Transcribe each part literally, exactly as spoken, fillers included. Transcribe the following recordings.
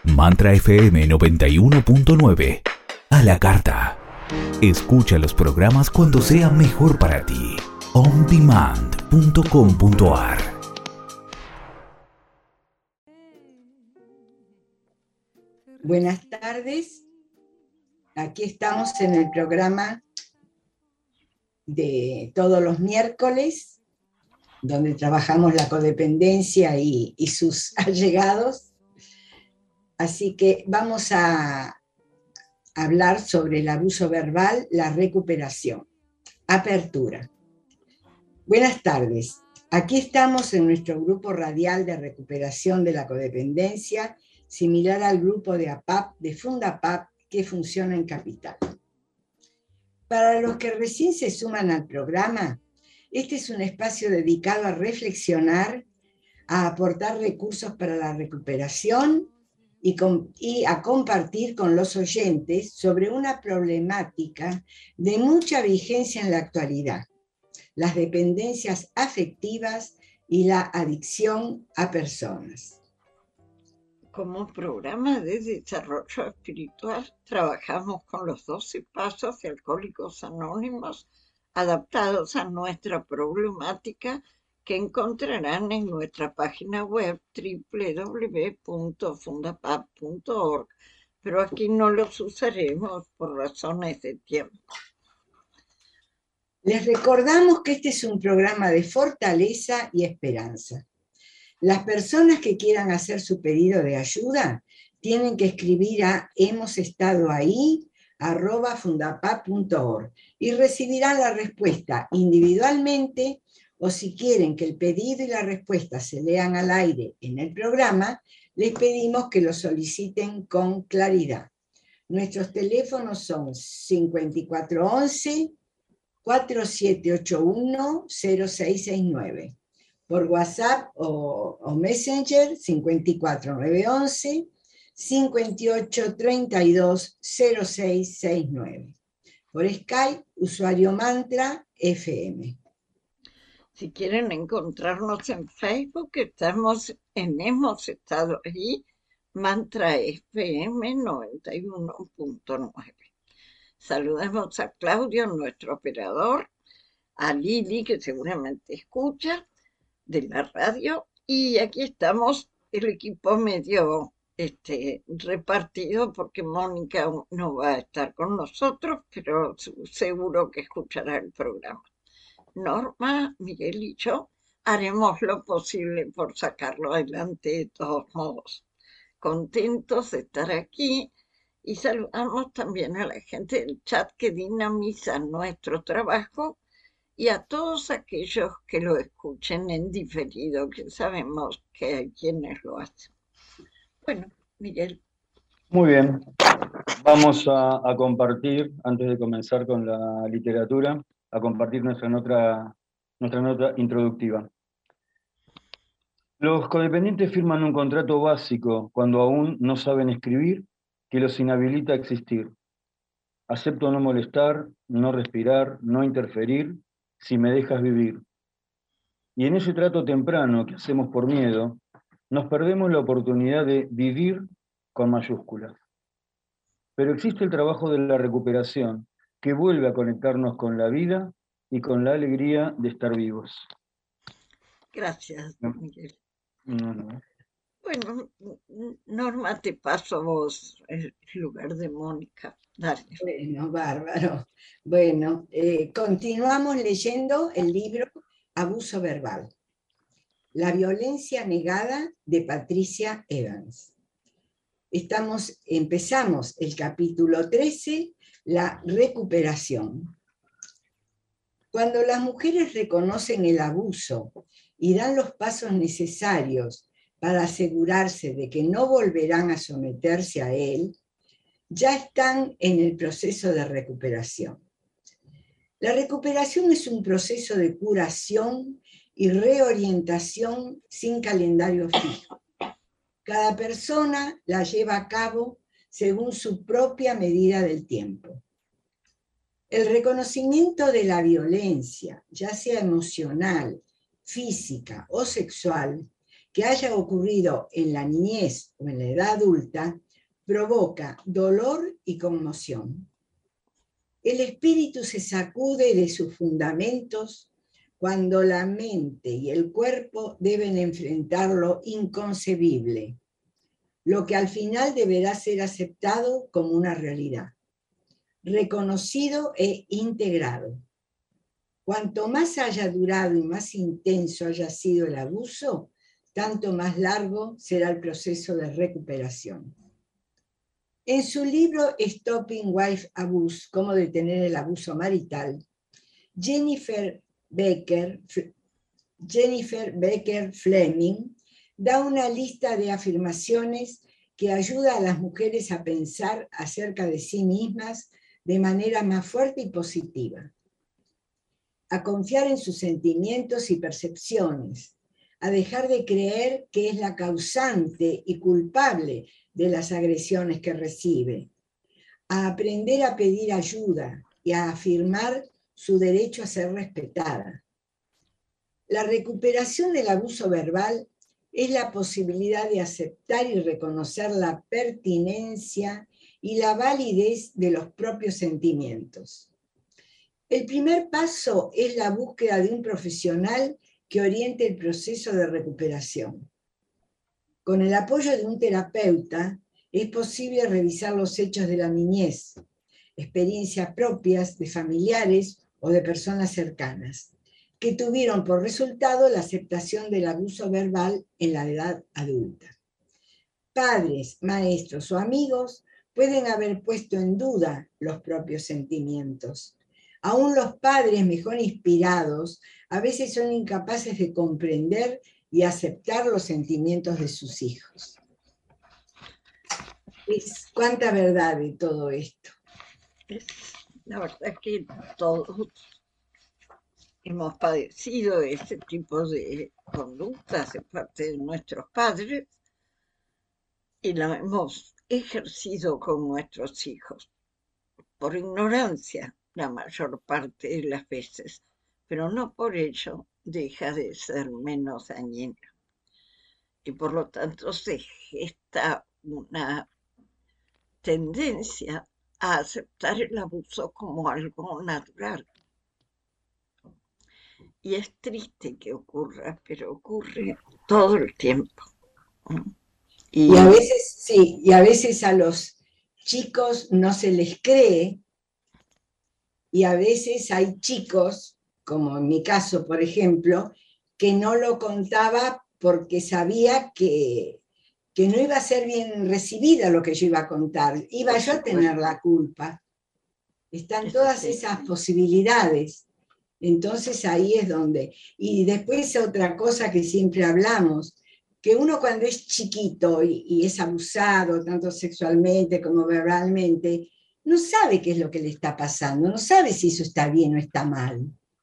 Mantra F M noventa y uno punto nueve. A la carta. Escucha los programas cuando sea mejor para ti. on demand punto com punto a r. Buenas tardes. Aquí estamos en el programa de todos los miércoles, donde trabajamos la codependencia y, y sus allegados. Así que vamos a hablar sobre el abuso verbal, la recuperación. Apertura. Buenas tardes. Aquí estamos en nuestro grupo radial de recuperación de la codependencia, similar al grupo de A P A P, de Fundapap, que funciona en Capital. Para los que recién se suman al programa, este es un espacio dedicado a reflexionar, a aportar recursos para la recuperación y, con, y a compartir con los oyentes sobre una problemática de mucha vigencia en la actualidad: las dependencias afectivas y la adicción a personas. Como programa de desarrollo espiritual, trabajamos con los doce pasos de Alcohólicos Anónimos, adaptados a nuestra problemática, que encontrarán en nuestra página web doble u doble u doble u punto fundapap punto org, pero aquí no los usaremos por razones de tiempo. Les recordamos que este es un programa de fortaleza y esperanza. Las personas que quieran hacer su pedido de ayuda tienen que escribir a hemos estado ahí arroba fundapap punto org y recibirán la respuesta individualmente, o si quieren que el pedido y la respuesta se lean al aire en el programa, les pedimos que lo soliciten con claridad. Nuestros teléfonos son cinco cuatro once, cuatro siete ocho uno, cero seis seis nueve. Por WhatsApp o, o Messenger cinco cuatro nueve once, cinco ocho tres dos, cero seis seis nueve. Por Skype, usuario Mantra F M. Si quieren encontrarnos en Facebook, estamos en Hemos Estado Ahí, Mantra F M noventa y uno punto nueve. Saludamos a Claudio, nuestro operador, a Lili, que seguramente escucha, de la radio, y aquí estamos el equipo medio este, repartido, porque Mónica no va a estar con nosotros, pero seguro que escuchará el programa. Norma, Miguel y yo haremos lo posible por sacarlo adelante de todos modos. Contentos de estar aquí, y saludamos también a la gente del chat que dinamiza nuestro trabajo, y a todos aquellos que lo escuchen en diferido, que sabemos que hay quienes lo hacen. Bueno, Miguel. Muy bien. Vamos a, a compartir, antes de comenzar con la literatura, a compartir nuestra nota, nuestra nota introductiva. Los codependientes firman un contrato básico cuando aún no saben escribir que los inhabilita a existir. Acepto no molestar, no respirar, no interferir, si me dejas vivir. Y en ese trato temprano que hacemos por miedo, nos perdemos la oportunidad de vivir con mayúsculas. Pero existe el trabajo de la recuperación, que vuelve a conectarnos con la vida y con la alegría de estar vivos. Gracias, Miguel. No, no. Bueno, Norma, te paso a vos el lugar de Mónica. Dale. Bueno, bárbaro. Bueno, eh, continuamos leyendo el libro Abuso Verbal. La violencia negada, de Patricia Evans. Estamos, empezamos el capítulo trece, la recuperación. Cuando las mujeres reconocen el abuso y dan los pasos necesarios para asegurarse de que no volverán a someterse a él, ya están en el proceso de recuperación. La recuperación es un proceso de curación y reorientación sin calendario fijo. Cada persona la lleva a cabo según su propia medida del tiempo. El reconocimiento de la violencia, ya sea emocional, física o sexual, que haya ocurrido en la niñez o en la edad adulta provoca dolor y conmoción. El espíritu se sacude de sus fundamentos cuando la mente y el cuerpo deben enfrentar lo inconcebible, lo que al final deberá ser aceptado como una realidad, reconocido e integrado. Cuanto más haya durado y más intenso haya sido el abuso, tanto más largo será el proceso de recuperación. En su libro Stopping Wife Abuse, Cómo detener el abuso marital, Jennifer Becker, Jennifer Becker Fleming da una lista de afirmaciones que ayuda a las mujeres a pensar acerca de sí mismas de manera más fuerte y positiva, a confiar en sus sentimientos y percepciones, a dejar de creer que es la causante y culpable de las agresiones que recibe, a aprender a pedir ayuda y a afirmar su derecho a ser respetada. La recuperación del abuso verbal es la posibilidad de aceptar y reconocer la pertinencia y la validez de los propios sentimientos. El primer paso es la búsqueda de un profesional que oriente el proceso de recuperación. Con el apoyo de un terapeuta es posible revisar los hechos de la niñez, experiencias propias de familiares o de personas cercanas, que tuvieron por resultado la aceptación del abuso verbal en la edad adulta. Padres, maestros o amigos pueden haber puesto en duda los propios sentimientos. Aún los padres mejor inspirados a veces son incapaces de comprender y aceptar los sentimientos de sus hijos. Es, ¿cuánta verdad de todo esto? Es, la verdad que todos hemos padecido este tipo de conductas de parte de nuestros padres y la hemos ejercido con nuestros hijos, por ignorancia la mayor parte de las veces, pero no por ello deja de ser menos dañina. Y por lo tanto se gesta una tendencia a aceptar el abuso como algo natural. Y es triste que ocurra, pero ocurre todo el tiempo. Y, y a veces, sí, y a veces a los chicos no se les cree, y a veces hay chicos, como en mi caso, por ejemplo, que no lo contaba porque sabía que, que no iba a ser bien recibida lo que yo iba a contar, iba yo a tener la culpa. Están todas esas posibilidades. Entonces ahí es donde... Y después otra cosa que siempre hablamos, que uno cuando es chiquito y, y es abusado, tanto sexualmente como verbalmente, no sabe qué es lo que le está pasando, no sabe si eso está bien o está mal.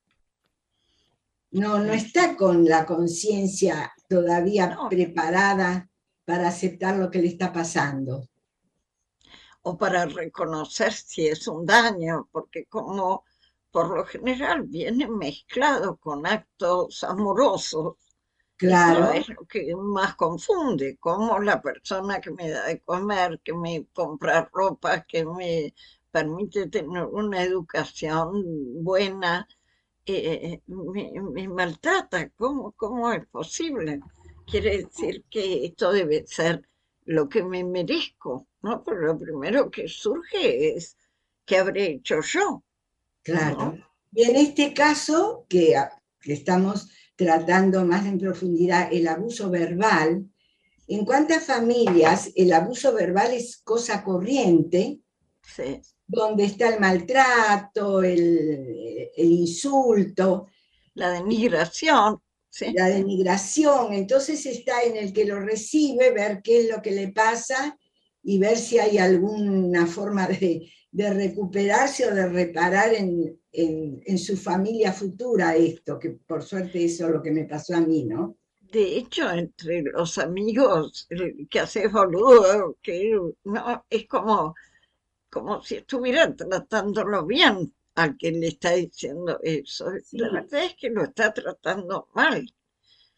No, no está con la conciencia todavía no. preparada para aceptar lo que le está pasando. O para reconocer si es un daño, porque como por lo general viene mezclado con actos amorosos. Claro. Eso es lo que más confunde, como la persona que me da de comer, que me compra ropa, que me permite tener una educación buena, eh, me, me maltrata. ¿Cómo, ¿Cómo es posible? Quiere decir que esto debe ser lo que me merezco, ¿no? Pero lo primero que surge es ¿qué habré hecho yo? Claro. ¿No? Y en este caso, que, que estamos tratando más en profundidad el abuso verbal, ¿en cuántas familias el abuso verbal es cosa corriente? Sí. Donde está el maltrato, el, el insulto. La denigración. Sí. La denigración, entonces está en el que lo recibe, ver qué es lo que le pasa y ver si hay alguna forma de, de recuperarse o de reparar en, en, en su familia futura esto, que por suerte eso es lo que me pasó a mí, ¿no? De hecho, entre los amigos que haces boludo, que no, es como, como si estuvieran tratándolo bien al que le está diciendo eso. Sí. La verdad es que lo está tratando mal.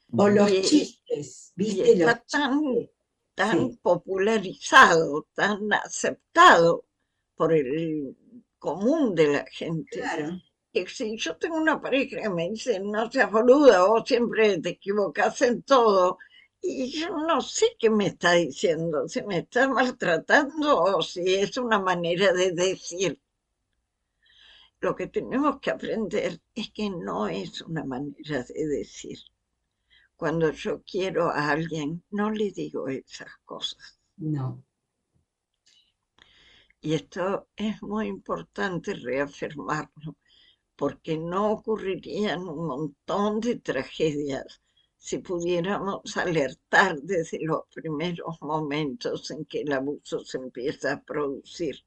O los Y, chistes, y ¿viste? está Los tan, chistes. tan Sí, popularizado, tan aceptado por el común de la gente. claro. Que si yo tengo una pareja que me dice, no seas boluda, vos siempre te equivocás en todo, y yo no sé qué me está diciendo, si me está maltratando o si es una manera de decir. Lo que tenemos que aprender es que no es una manera de decir. Cuando yo quiero a alguien, no le digo esas cosas. No. Y esto es muy importante reafirmarlo, porque no ocurrirían un montón de tragedias si pudiéramos alertar desde los primeros momentos en que el abuso se empieza a producir.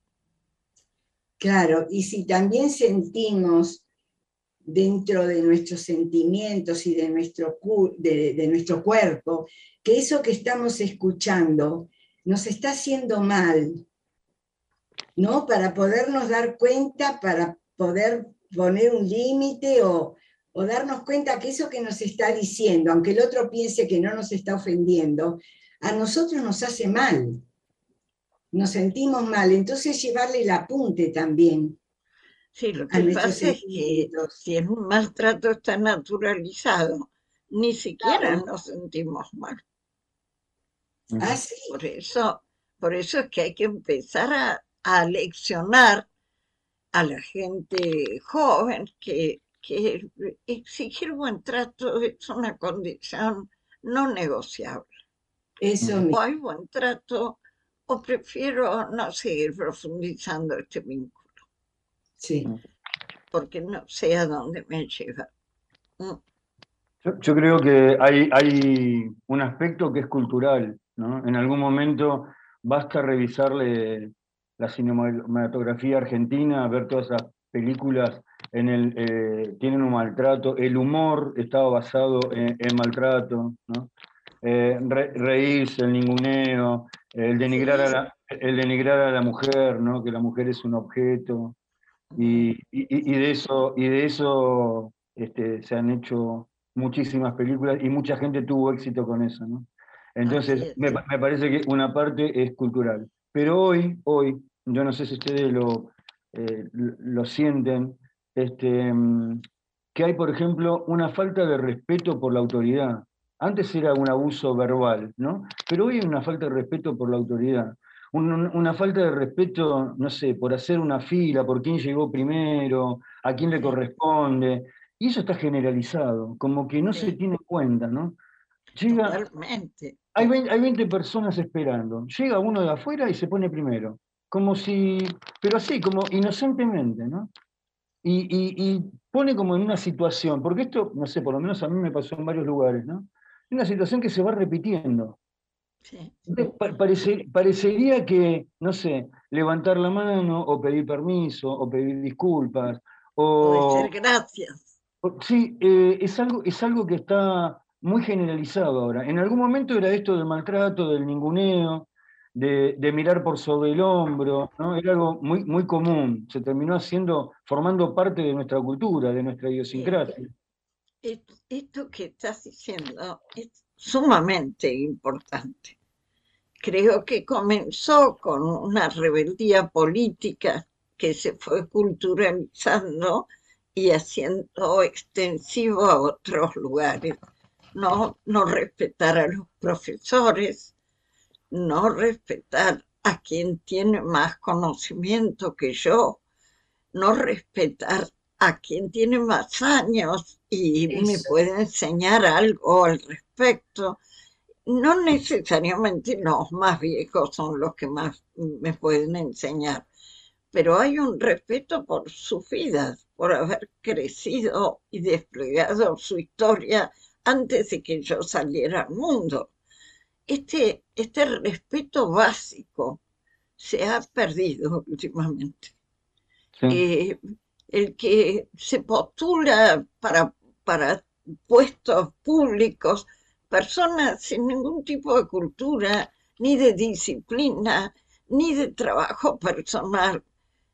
Claro, y si también sentimos dentro de nuestros sentimientos y de nuestro, de, de nuestro cuerpo, que eso que estamos escuchando nos está haciendo mal, ¿no? Para podernos dar cuenta, para poder poner un límite o, o darnos cuenta que eso que nos está diciendo, aunque el otro piense que no nos está ofendiendo, a nosotros nos hace mal, nos sentimos mal, entonces llevarle el apunte también Sí, lo a que nuestros pasa es que sentimientos. si el maltrato está naturalizado, ni siquiera Claro. nos sentimos mal. Ah, sí. Por eso, por eso es que hay que empezar a, a leccionar a la gente joven que, que exigir buen trato es una condición no negociable. Eso O mismo. hay buen trato o prefiero no seguir profundizando este vínculo, Sí. porque no sé a dónde me lleva. Mm. Yo, yo creo que hay, hay un aspecto que es cultural, ¿no? En algún momento basta revisarle la cinematografía argentina, ver todas esas películas, en el, eh, tienen un maltrato, el humor estaba basado en, en maltrato, ¿no? Eh, re, reírse, el ninguneo, el denigrar, a Sí. la, el denigrar a la mujer, ¿no? Que la mujer es un objeto, y, y, y de eso, y de eso este, se han hecho muchísimas películas y mucha gente tuvo éxito con eso, ¿no? Así Entonces, es. me, me parece que una parte es cultural. Pero hoy, hoy, yo no sé si ustedes lo, eh, lo sienten, este, que hay, por ejemplo, una falta de respeto por la autoridad. Antes era un abuso verbal, ¿no? Pero hoy hay una falta de respeto por la autoridad. Un, una falta de respeto, no sé, por hacer una fila, por quién llegó primero, a quién le Sí, corresponde. Y eso está generalizado, como que no se sí, tiene en cuenta, ¿no? Llega, totalmente. hay veinte, hay veinte personas esperando, llega uno de afuera y se pone primero, como si, pero así, como inocentemente, ¿no? Y, y, y pone como en una situación, porque esto, no sé, por lo menos a mí me pasó en varios lugares, ¿no? Una situación que se va repitiendo. Sí. Pa- parece- parecería que, no sé, levantar la mano o pedir permiso o pedir disculpas, O decir o, gracias. o- sí, eh, es algo, es algo que está muy generalizado ahora. En algún momento era esto del maltrato, del ninguneo, de, de mirar por sobre el hombro, ¿no? Era algo muy, muy común, se terminó haciendo, formando parte de nuestra cultura, de nuestra Eh, idiosincrasia. esto, esto que estás diciendo es sumamente importante. Creo que comenzó con una rebeldía política que se fue culturalizando y haciendo extensivo a otros lugares. No, no respetar a los profesores, no respetar a quien tiene más conocimiento que yo, no respetar a quien tiene más años y me Eso. puede enseñar algo al respecto. No necesariamente los más viejos son los que más me pueden enseñar, pero hay un respeto por sus vidas, por haber crecido y desplegado su historia antes de que yo saliera al mundo. Este, este respeto básico se ha perdido últimamente. Sí. Eh, el que se postula para, para puestos públicos, personas sin ningún tipo de cultura, ni de disciplina, ni de trabajo personal.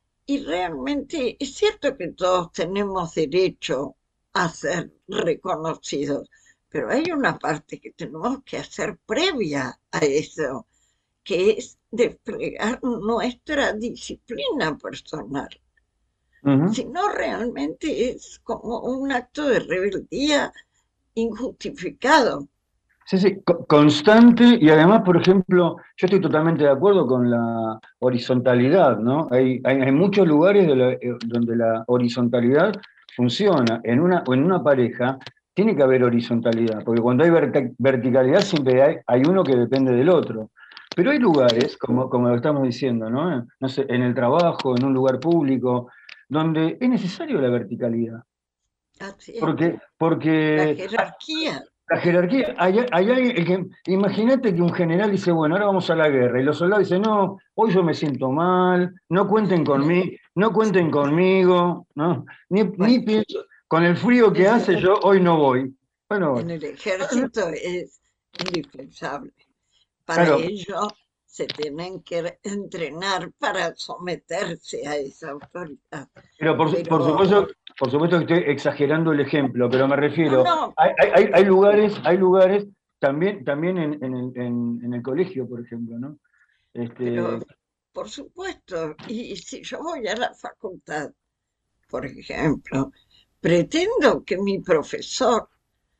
Y realmente es cierto que todos tenemos derecho a ser reconocidos, pero hay una parte que tenemos que hacer previa a eso, que es desplegar nuestra disciplina personal. Ujú. Si no, realmente es como un acto de rebeldía injustificado. Sí, sí, co- constante y además, por ejemplo, yo estoy totalmente de acuerdo con la horizontalidad, ¿no? Hay, hay, hay muchos lugares de la- eh, donde la horizontalidad funciona. En una, o en una pareja tiene que haber horizontalidad, porque cuando hay verta- verticalidad siempre hay, hay uno que depende del otro. Pero hay Sí, lugares, como, como lo estamos diciendo, ¿no? No sé, en el trabajo, en un lugar público, donde es necesario la verticalidad. así es. Porque, La porque jerarquía. la jerarquía, hay, hay alguien que, imagínate que un general dice, bueno, ahora vamos a la guerra, y los soldados dicen, no, hoy yo me siento mal, no cuenten conmigo, no cuenten conmigo, ¿no? Ni, ni Bueno, pienso, con el frío que es- hace yo hoy no voy. Bueno, en el ejército es indispensable. Para claro, ello se tienen que entrenar para someterse a esa autoridad. pero por, su- por Pero, supuesto, por supuesto que estoy exagerando el ejemplo, pero me no, refiero, no, hay, hay- hay- hay lugares, hay lugares, también, también en, en el, en- en el colegio, por ejemplo, ¿no? pero Este, por supuesto, y si yo voy a la facultad, por ejemplo, pretendo que mi profesor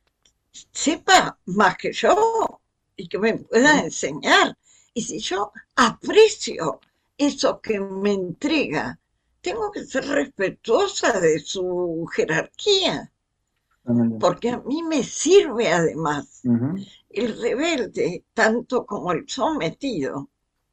sepa más que yo y que me pueda enseñar. Y si yo aprecio eso que me entrega, tengo que ser respetuosa de su jerarquía, porque a mí me sirve además. ujú. El rebelde, tanto como el sometido,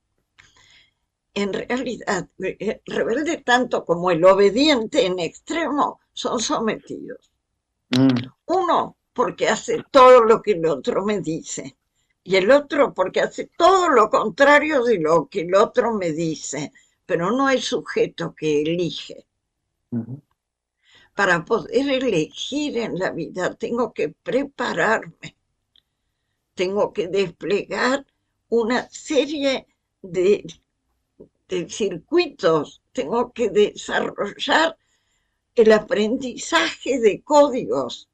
en realidad, el rebelde tanto como el obediente en extremo son sometidos. Mm. Uno, porque hace todo lo que el otro me dice. Y el otro, porque hace todo lo contrario de lo que el otro me dice. Pero no es sujeto que elige. Ujú. Para poder elegir en la vida tengo que prepararme. Tengo que desplegar una serie de, de circuitos. Tengo que desarrollar el aprendizaje de códigos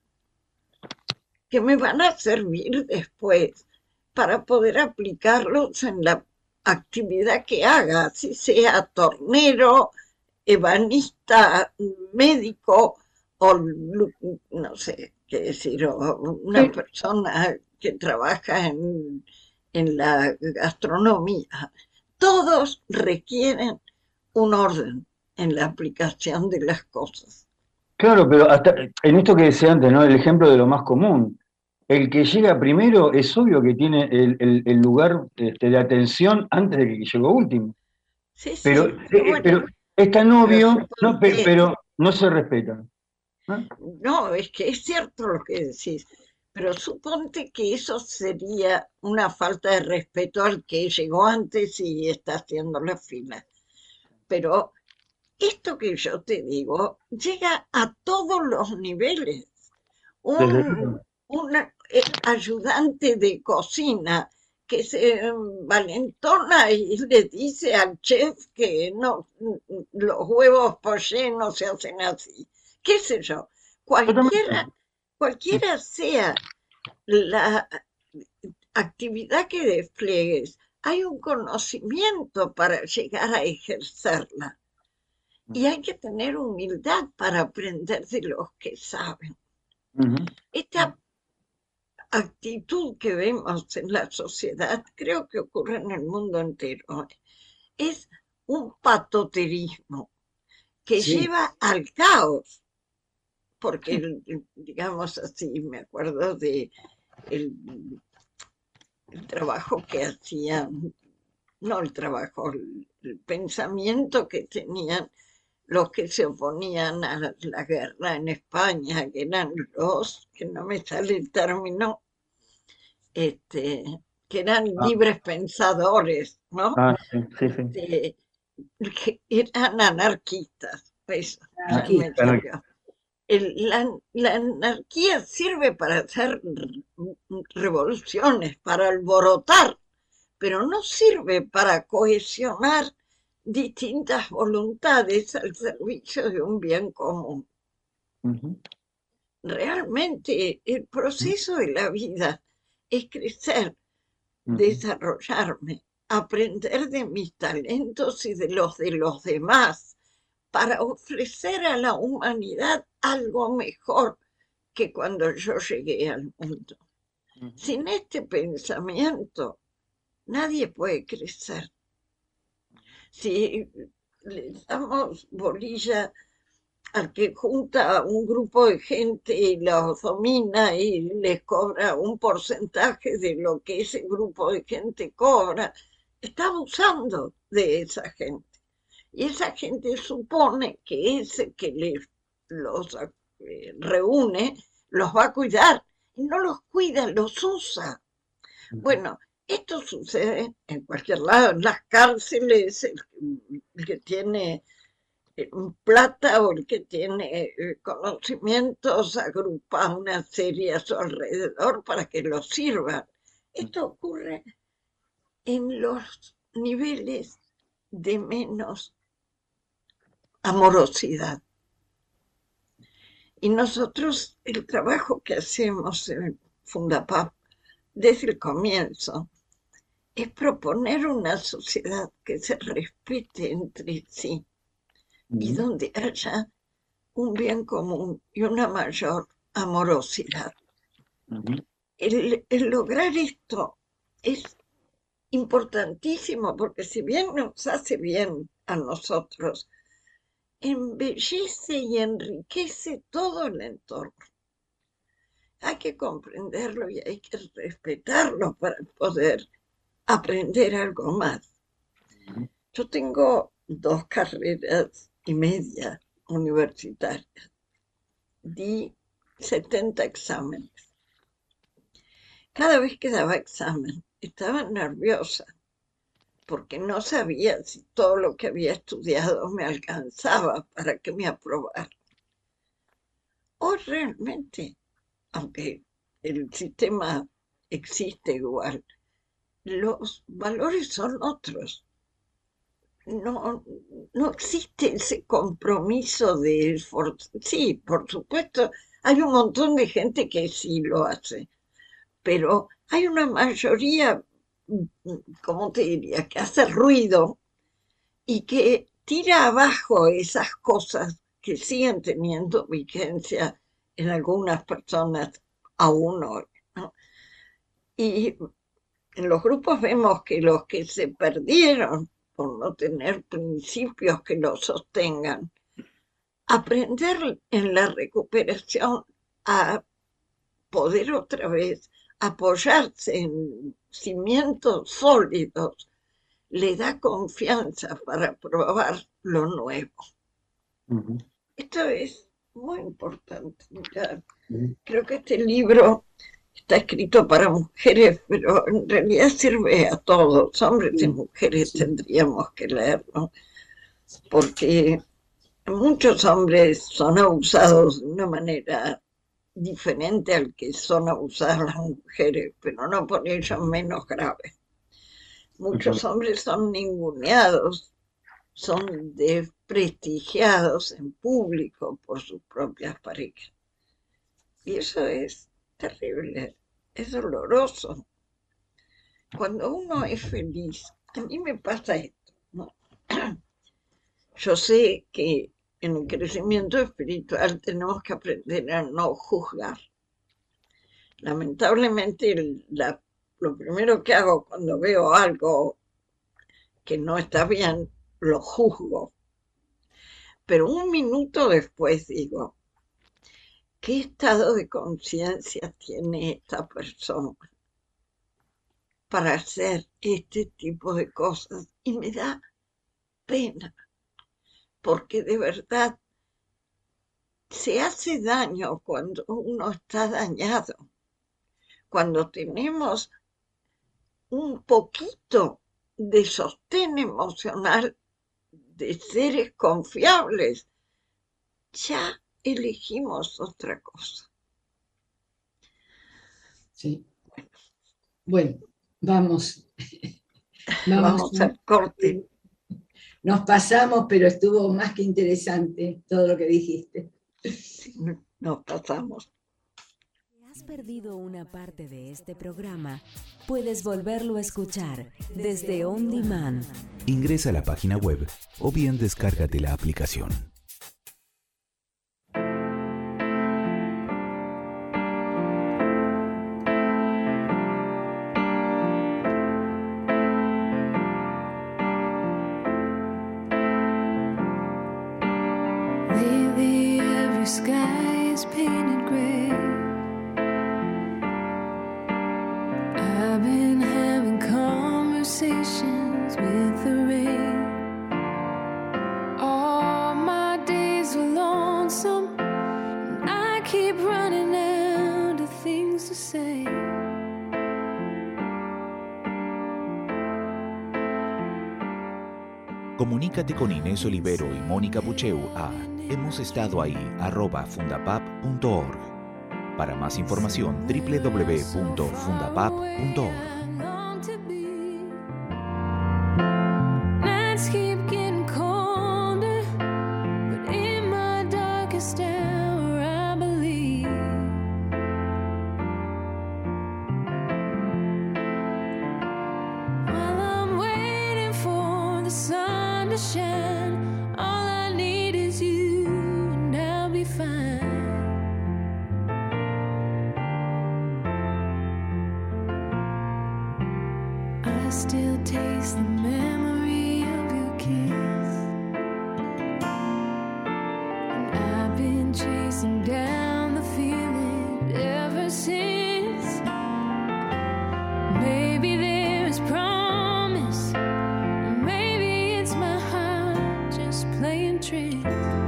que me van a servir después para poder aplicarlos en la actividad que haga, si sea tornero, ebanista, médico o no sé qué decir, o una Sí, persona que trabaja en, en la gastronomía. Todos requieren un orden en la aplicación de las cosas. claro, pero hasta en esto que decía antes, ¿no? El ejemplo de lo más común. El que llega primero es obvio que tiene el, el- el lugar este, de atención antes de que llegó último. Sí, Pero, sí, eh, pero eh, bueno, pero es tan pero obvio, ¿no? Pe- suponte. Pero, no se respeta, ¿no? No, es que es cierto lo que decís, pero suponte que eso sería una falta de respeto al que llegó antes y está haciendo la fila. Pero esto que yo te digo llega a todos los niveles. Desde Un, luego. un eh, ayudante de cocina que se valentona y le dice al chef que no, los huevos poché no se hacen así. ¿Qué sé yo? Totalmente. Cualquiera, cualquiera sea la actividad que despliegues, hay un conocimiento para llegar a ejercerla. Y hay que tener humildad para aprender de los que saben. Ujú. Esta actitud que vemos en la sociedad, creo que ocurre en el mundo entero, es un patoterismo que Sí, lleva al caos, porque, digamos así, me acuerdo de el, el trabajo que hacían, no el trabajo, el, el pensamiento que tenían los que se oponían a la, la guerra en España, que eran los, que no me sale el término, este, que eran Ah, libres pensadores, ¿no? ah, sí, sí, sí. Este, que eran anarquistas, eso, ya aquí. me salió. El, la, la, anarquía sirve para hacer revoluciones, para alborotar, pero no sirve para cohesionar distintas voluntades al servicio de un bien común. Ujú. realmente el proceso de la vida es crecer, desarrollarme, aprender de mis talentos y de los de los demás para ofrecer a la humanidad algo mejor que cuando yo llegué al mundo. Uh-huh. Sin este pensamiento, nadie puede crecer. Si le damos bolilla al que junta a un grupo de gente y los domina y les cobra un porcentaje de lo que ese grupo de gente cobra, está abusando de esa gente. Y esa gente supone que ese que les, los eh, reúne los va a cuidar. Y no los cuida, los usa. Bueno, esto sucede en cualquier lado, en las cárceles, el, el que tiene plata o el que tiene conocimientos agrupa una serie a su alrededor para que los sirvan. Esto ocurre en los niveles de menos amorosidad. Y nosotros, el trabajo que hacemos en Fundapap desde el comienzo es proponer una sociedad que se respete entre sí y donde haya un bien común y una mayor amorosidad. Uh-huh. El, el lograr esto es importantísimo porque si bien nos hace bien a nosotros, embellece y enriquece todo el entorno. Hay que comprenderlo y hay que respetarlo para poder aprender algo más. Uh-huh. Yo tengo dos carreras y media universitarias. Di setenta exámenes. Cada vez que daba examen, estaba nerviosa, porque no sabía si todo lo que había estudiado me alcanzaba para que me aprobaran. Hoy realmente, aunque el sistema existe igual, los valores son otros. No, no existe ese compromiso de esfuerzo. Sí, por supuesto, hay un montón de gente que sí lo hace, pero hay una mayoría, ¿cómo te diría?, que hace ruido y que tira abajo esas cosas que siguen teniendo vigencia en algunas personas aún hoy, ¿no? Y en los grupos vemos que los que se perdieron por no tener principios que lo sostengan, aprender en la recuperación a poder otra vez apoyarse en cimientos sólidos, le da confianza para probar lo nuevo. Uh-huh. Esto es muy importante. Mira, uh-huh. Creo que este libro está escrito para mujeres, pero en realidad sirve a todos, hombres y mujeres tendríamos que leerlo, porque muchos hombres son abusados de una manera diferente al que son abusadas las mujeres, pero no por ello menos grave. Muchos hombres son ninguneados, son desprestigiados en público por sus propias parejas. Y eso es terrible, es doloroso. Cuando uno es feliz, a mí me pasa esto, ¿no? Yo sé que en el crecimiento espiritual tenemos que aprender a no juzgar. Lamentablemente, la, lo primero que hago cuando veo algo que no está bien, lo juzgo. Pero un minuto después digo, ¿qué estado de conciencia tiene esta persona para hacer este tipo de cosas? Y me da pena, porque de verdad se hace daño cuando uno está dañado, cuando tenemos un poquito de sostén emocional de seres confiables, ya elegimos otra cosa. Sí. Bueno, vamos. Vamos, vamos al corte. Nos pasamos, pero estuvo más que interesante todo lo que dijiste. nos pasamos. Si has perdido una parte de este programa, puedes volverlo a escuchar desde On Demand. Ingresa a la página web o bien descárgate la aplicación. Lately every sky is painted gray. I've been having conversations with the rain. All my days are lonesome, and I keep running out of things to say. Comunícate con Inés Olivero y Mónica Bucheu a hemos estado ahí arroba fundapap punto org. Para más información, doble u doble u doble u punto fundapap punto org. Nights keep getting colder, but in my darkest hour I believe. While I'm waiting for the sun to shine, all I need is you and I'll be fine. I still taste the memory of your kiss, and I've been chasing down the feeling ever since. Maybe there is promise, or maybe it's my heart just playing tricks.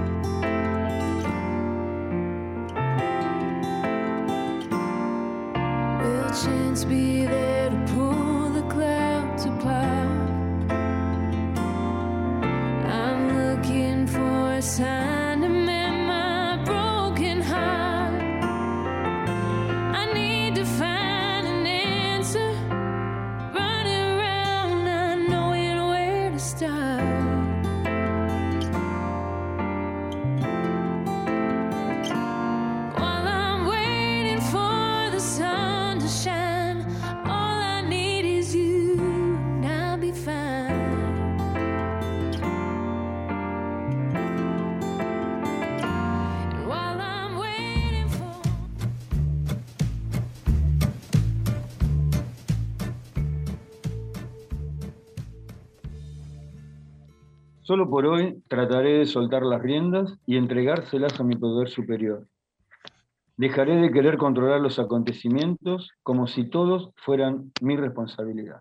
Will chance be there to pull the clouds apart? I'm looking for a sign to mend my broken heart. I need to find an answer, running around not knowing where to start. While I'm waiting for the sun to shine, all I need is you and I'll be fine. And while I'm waiting for Solo por hoy trataré de soltar las riendas y entregárselas a mi poder superior. Dejaré de querer controlar los acontecimientos como si todos fueran mi responsabilidad.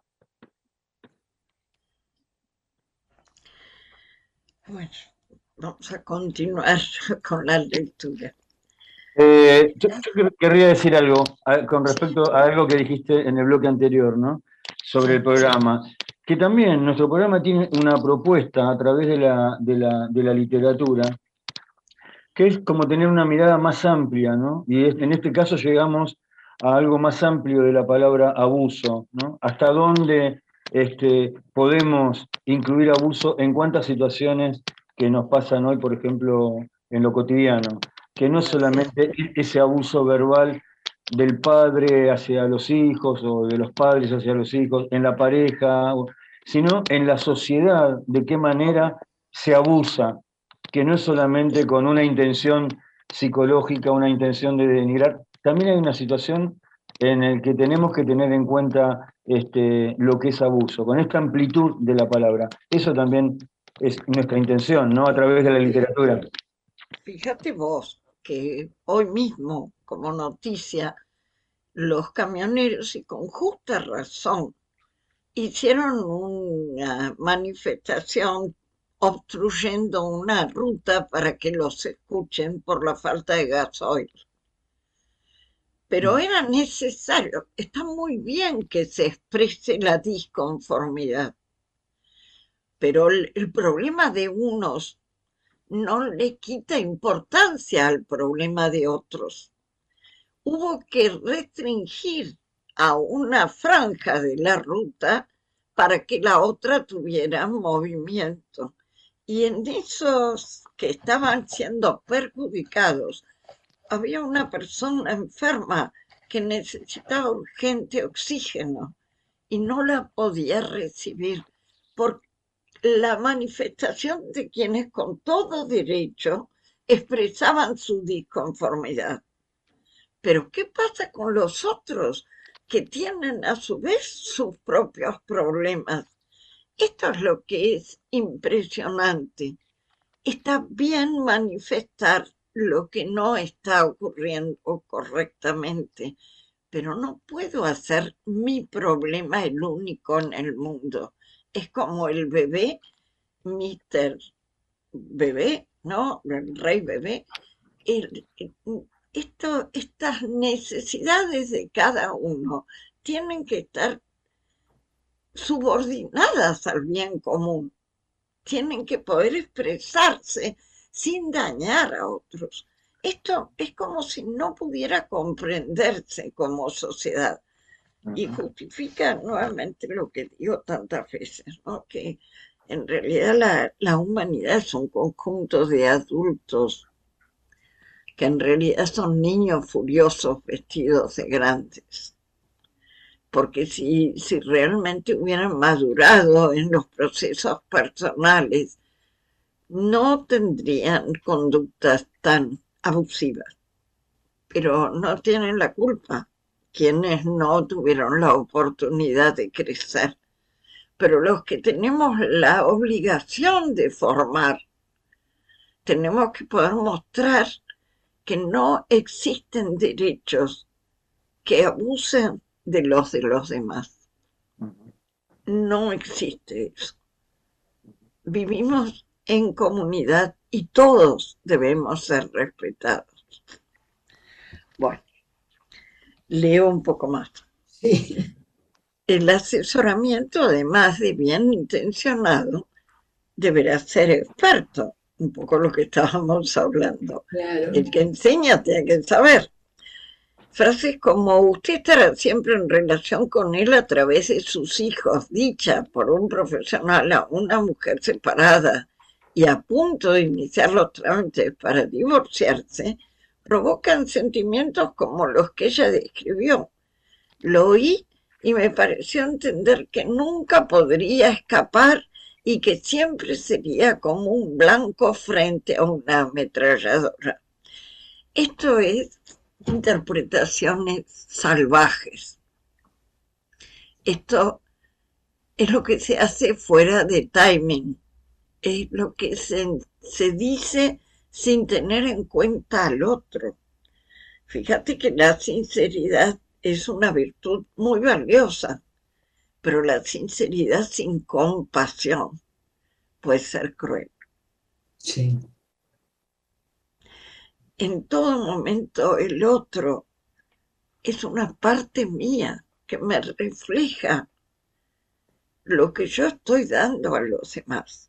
Bueno, vamos a continuar con la lectura. Eh, yo, yo querría decir algo a, con respecto a algo que dijiste en el bloque anterior, ¿no? Sobre el programa. Que también nuestro programa tiene una propuesta a través de la, de la, de la literatura, que es como tener una mirada más amplia, ¿no? Y es, en este caso llegamos a algo más amplio de la palabra abuso, ¿no? Hasta dónde este, podemos incluir abuso en cuántas situaciones que nos pasan hoy, por ejemplo, en lo cotidiano, que no es solamente ese abuso verbal del padre hacia los hijos o de los padres hacia los hijos, en la pareja, sino en la sociedad, de qué manera se abusa, que no es solamente con una intención psicológica, una intención de denigrar, también hay una situación en la que tenemos que tener en cuenta este, lo que es abuso, con esta amplitud de la palabra. Eso también es nuestra intención, ¿no? A través de la literatura. Fíjate vos que hoy mismo, como noticia, los camioneros, y con justa razón, hicieron una manifestación obstruyendo una ruta para que los escuchen por la falta de gasoil. Pero era necesario, está muy bien que se exprese la disconformidad, pero el, el problema de unos no le quita importancia al problema de otros. Hubo que restringir a una franja de la ruta para que la otra tuviera movimiento. Y en esos que estaban siendo perjudicados, había una persona enferma que necesitaba urgente oxígeno y no la podía recibir por la manifestación de quienes con todo derecho expresaban su disconformidad. Pero ¿qué pasa con los otros que tienen a su vez sus propios problemas? Esto es lo que es impresionante. Está bien manifestar lo que no está ocurriendo correctamente, pero no puedo hacer mi problema el único en el mundo. Es como el bebé, mister Bebé, ¿no? El rey bebé. El, el, esto, estas necesidades de cada uno tienen que estar subordinadas al bien común. Tienen que poder expresarse sin dañar a otros. Esto es como si no pudiera comprenderse como sociedad. Y justifica nuevamente lo que digo tantas veces, ¿no? Que en realidad la, la humanidad es un conjunto de adultos que en realidad son niños furiosos vestidos de grandes. Porque si, si realmente hubieran madurado en los procesos personales, no tendrían conductas tan abusivas. Pero no tienen la culpa quienes no tuvieron la oportunidad de crecer. Pero los que tenemos la obligación de formar, tenemos que poder mostrar que no existen derechos que abusen de los de los demás. No existe eso. Vivimos en comunidad y todos debemos ser respetados. Bueno, leo un poco más. Sí. El asesoramiento, además de bien intencionado, deberá ser experto. Un poco lo que estábamos hablando. Claro. El que enseña tiene que saber. Frases como usted estará siempre en relación con él a través de sus hijos, dicha por un profesional a una mujer separada y a punto de iniciar los trámites para divorciarse, provocan sentimientos como los que ella describió. Lo oí y me pareció entender que nunca podría escapar y que siempre sería como un blanco frente a una ametralladora. Esto es interpretaciones salvajes. Esto es lo que se hace fuera de timing, es lo que se, se dice sin tener en cuenta al otro. Fíjate que la sinceridad es una virtud muy valiosa, pero la sinceridad sin compasión puede ser cruel. Sí. En todo momento el otro es una parte mía que me refleja lo que yo estoy dando a los demás.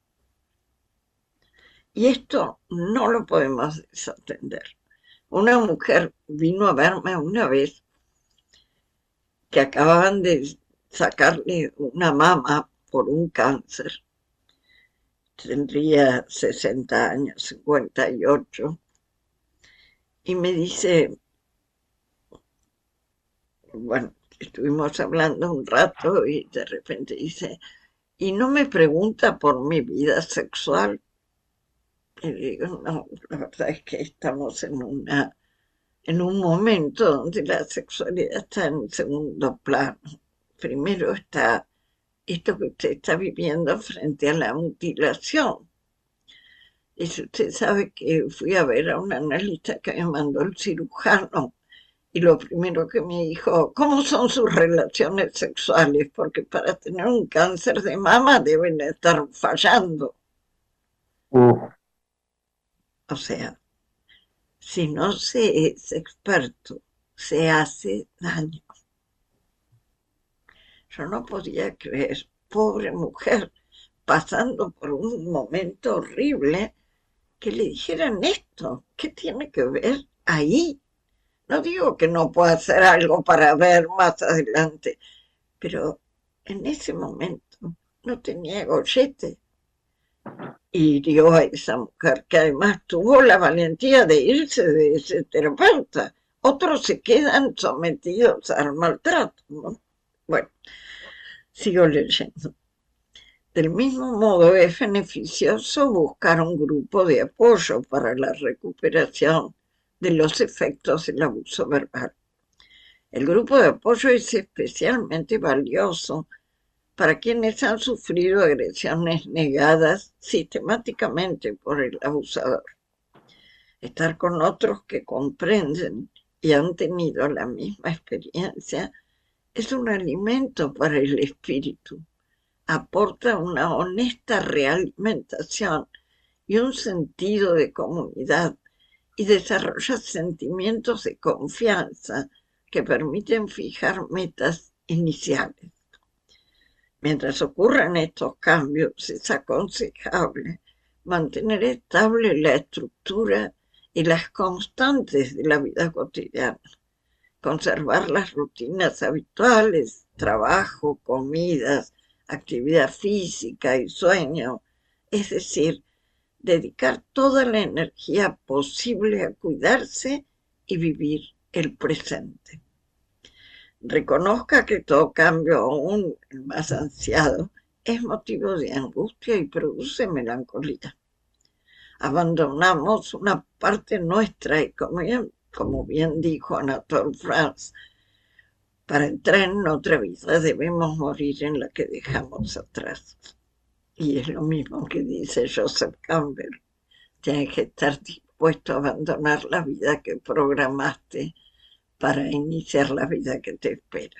Y esto no lo podemos desatender. Una mujer vino a verme una vez que acababan de sacarle una mama por un cáncer. Tendría sesenta años, cincuenta y ocho. Y me dice, bueno, estuvimos hablando un rato y de repente dice, ¿y no me pregunta por mi vida sexual? Y digo, no, la verdad es que estamos en una, en un momento donde la sexualidad está en segundo plano. Primero está esto que usted está viviendo frente a la mutilación. Y si usted sabe que fui a ver a un analista que me mandó el cirujano y lo primero que me dijo, ¿cómo son sus relaciones sexuales? Porque para tener un cáncer de mama deben estar fallando. Uh, O sea, si no se es experto, se hace daño. Yo no podía creer, pobre mujer, pasando por un momento horrible, que le dijeran esto. ¿Qué tiene que ver ahí? No digo que no pueda hacer algo para ver más adelante, pero en ese momento no tenía gollete. hirió a esa mujer, que además tuvo la valentía de irse de ese terapeuta. Otros se quedan sometidos al maltrato, ¿no? Bueno, sigo leyendo. Del mismo modo, es beneficioso buscar un grupo de apoyo para la recuperación de los efectos del abuso verbal. El grupo de apoyo es especialmente valioso para quienes han sufrido agresiones negadas sistemáticamente por el abusador. Estar con otros que comprenden y han tenido la misma experiencia es un alimento para el espíritu. Aporta una honesta realimentación y un sentido de comunidad y desarrolla sentimientos de confianza que permiten fijar metas iniciales. Mientras ocurran estos cambios, es aconsejable mantener estable la estructura y las constantes de la vida cotidiana, conservar las rutinas habituales, trabajo, comidas, actividad física y sueño, es decir, dedicar toda la energía posible a cuidarse y vivir el presente. Reconozca que todo cambio, aún el más ansiado, es motivo de angustia y produce melancolía. Abandonamos una parte nuestra y, como bien, como bien dijo Anatole France, para entrar en otra vida debemos morir en la que dejamos atrás. Y es lo mismo que dice Joseph Campbell. Tienes que estar dispuesto a abandonar la vida que programaste para iniciar la vida que te espera.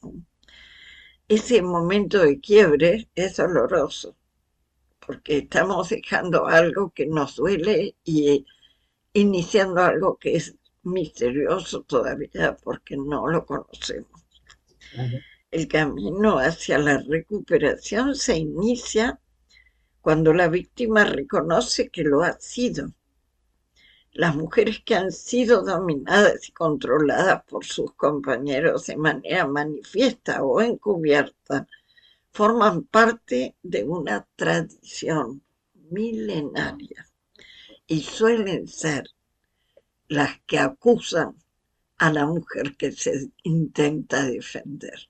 Ese momento de quiebre es doloroso, porque estamos dejando algo que nos duele y iniciando algo que es misterioso todavía porque no lo conocemos. El camino hacia la recuperación se inicia cuando la víctima reconoce que lo ha sido. Las mujeres que han sido dominadas y controladas por sus compañeros de manera manifiesta o encubierta forman parte de una tradición milenaria y suelen ser las que acusan a la mujer que se intenta defender,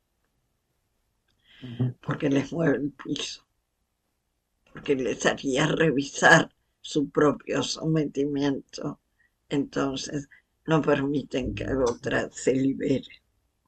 porque les mueve el piso, porque les haría revisar su propio sometimiento, entonces no permiten que otra se libere.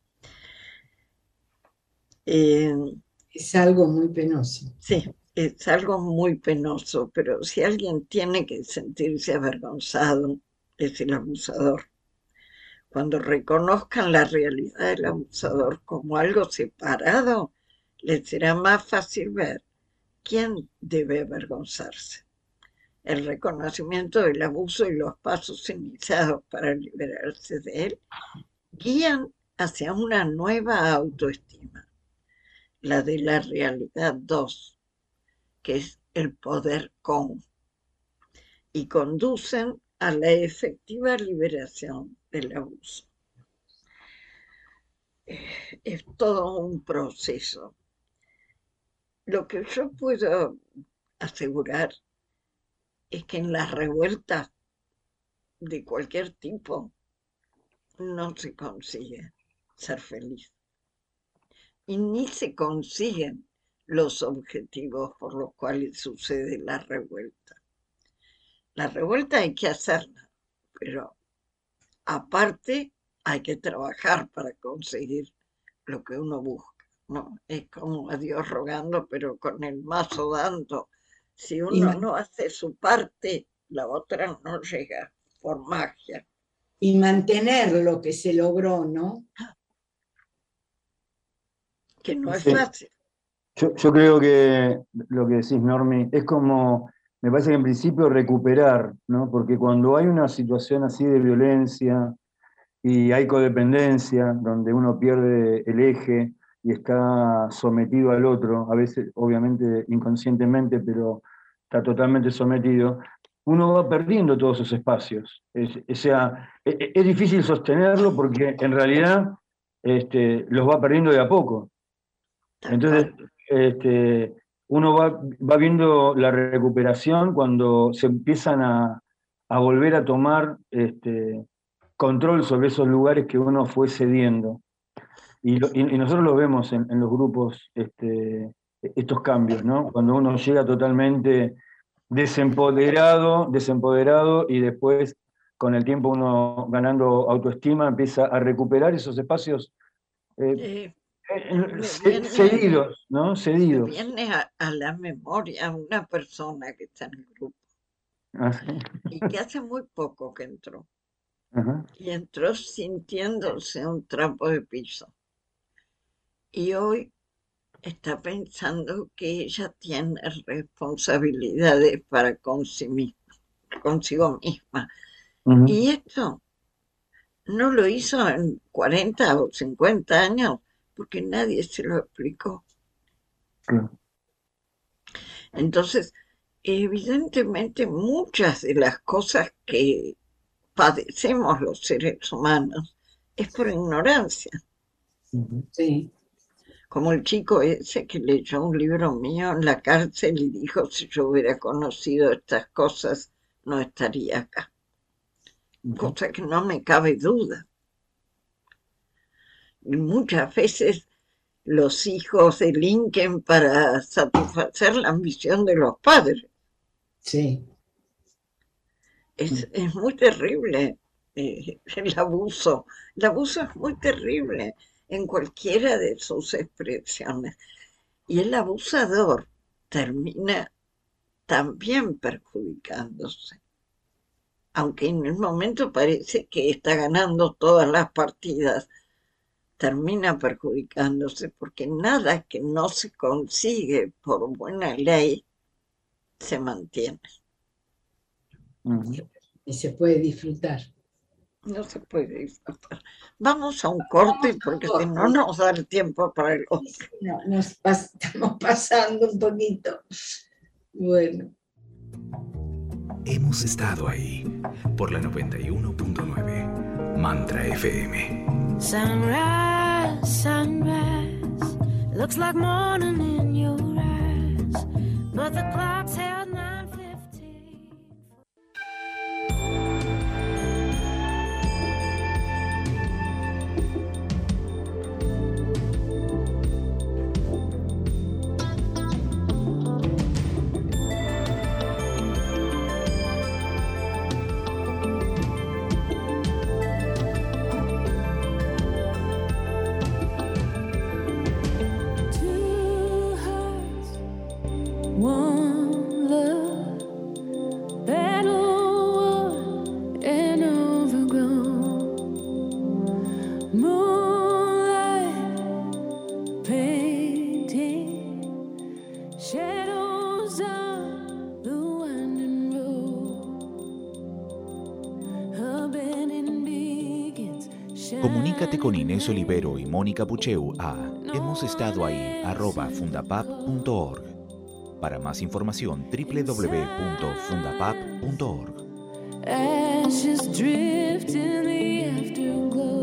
Eh, es algo muy penoso. Sí, es algo muy penoso, pero si alguien tiene que sentirse avergonzado, es el abusador. Cuando reconozcan la realidad del abusador como algo separado, les será más fácil ver quién debe avergonzarse. El reconocimiento del abuso y los pasos iniciados para liberarse de él guían hacia una nueva autoestima, la de la realidad dos, que es el poder con, y conducen a la efectiva liberación del abuso. Es todo un proceso. Lo que yo puedo asegurar es que en las revueltas de cualquier tipo no se consigue ser feliz. Y ni se consiguen los objetivos por los cuales sucede la revuelta. La revuelta hay que hacerla, pero aparte hay que trabajar para conseguir lo que uno busca, ¿no? Es como a Dios rogando, pero con el mazo dando. Si uno no hace su parte, la otra no llega por magia. Y mantener lo que se logró, ¿no? Que no es Sí. fácil. Yo, yo creo que lo que decís, Normi, es como, me parece que en principio recuperar, ¿no? Porque cuando hay una situación así de violencia y hay codependencia, donde uno pierde el eje y está sometido al otro, a veces obviamente inconscientemente, pero está totalmente sometido, uno va perdiendo todos esos espacios. Es, o sea, es, es difícil sostenerlo porque en realidad este, los va perdiendo de a poco. Entonces, este, uno va, va viendo la recuperación cuando se empiezan a, a volver a tomar este, control sobre esos lugares que uno fue cediendo. Y, lo, y, y nosotros lo vemos en, en los grupos, este, estos cambios, ¿no? Cuando uno llega totalmente desempoderado, desempoderado y después con el tiempo uno ganando autoestima empieza a recuperar esos espacios eh, eh, cedidos, ¿no? Cedidos. Viene a, a la memoria una persona que está en el grupo. Ah, ¿sí? Y que hace muy poco que entró. Ajá. Y entró sintiéndose un trapo de piso. Y hoy está pensando que ella tiene responsabilidades para con sí misma, consigo misma. Uh-huh. Y esto no lo hizo en cuarenta o cincuenta años porque nadie se lo explicó. Uh-huh. Entonces, evidentemente muchas de las cosas que padecemos los seres humanos es por ignorancia. Uh-huh. Sí. Como el chico ese que leyó un libro mío en la cárcel y dijo, si yo hubiera conocido estas cosas, no estaría acá. Uh-huh. Cosa que no me cabe duda. Y muchas veces los hijos delinquen para satisfacer la ambición de los padres. Sí. Es, es muy terrible eh, el abuso. El abuso es muy terrible en cualquiera de sus expresiones. Y el abusador termina también perjudicándose. Aunque en el momento parece que está ganando todas las partidas, termina perjudicándose porque nada que no se consigue por buena ley se mantiene. Uh-huh. Y se puede disfrutar. No se puede disfrutar. Vamos a un corte porque si no nos da el tiempo para el otro. No, nos pas- estamos pasando un poquito. Bueno. Hemos estado ahí por la noventa y uno punto nueve Mantra F M. Sunrise, sunrise, looks like morning in your eyes, but the clock's held nine fifteen. Comunícate con Inés Olivero y Mónica Pucheu a hemos estado ahí arroba fundapap punto org. Para más información, doble u doble u doble u punto fundapap punto org. Ashes drift in the afterglow.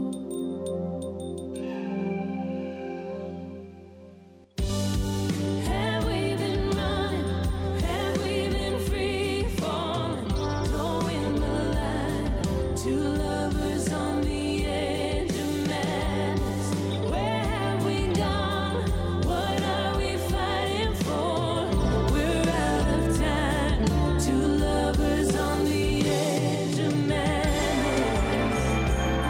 Have we been running? Have we been free falling? Towing the line, two lovers on the edge of madness. Where have we gone? What are we fighting for? We're out of time, two lovers on the edge of madness.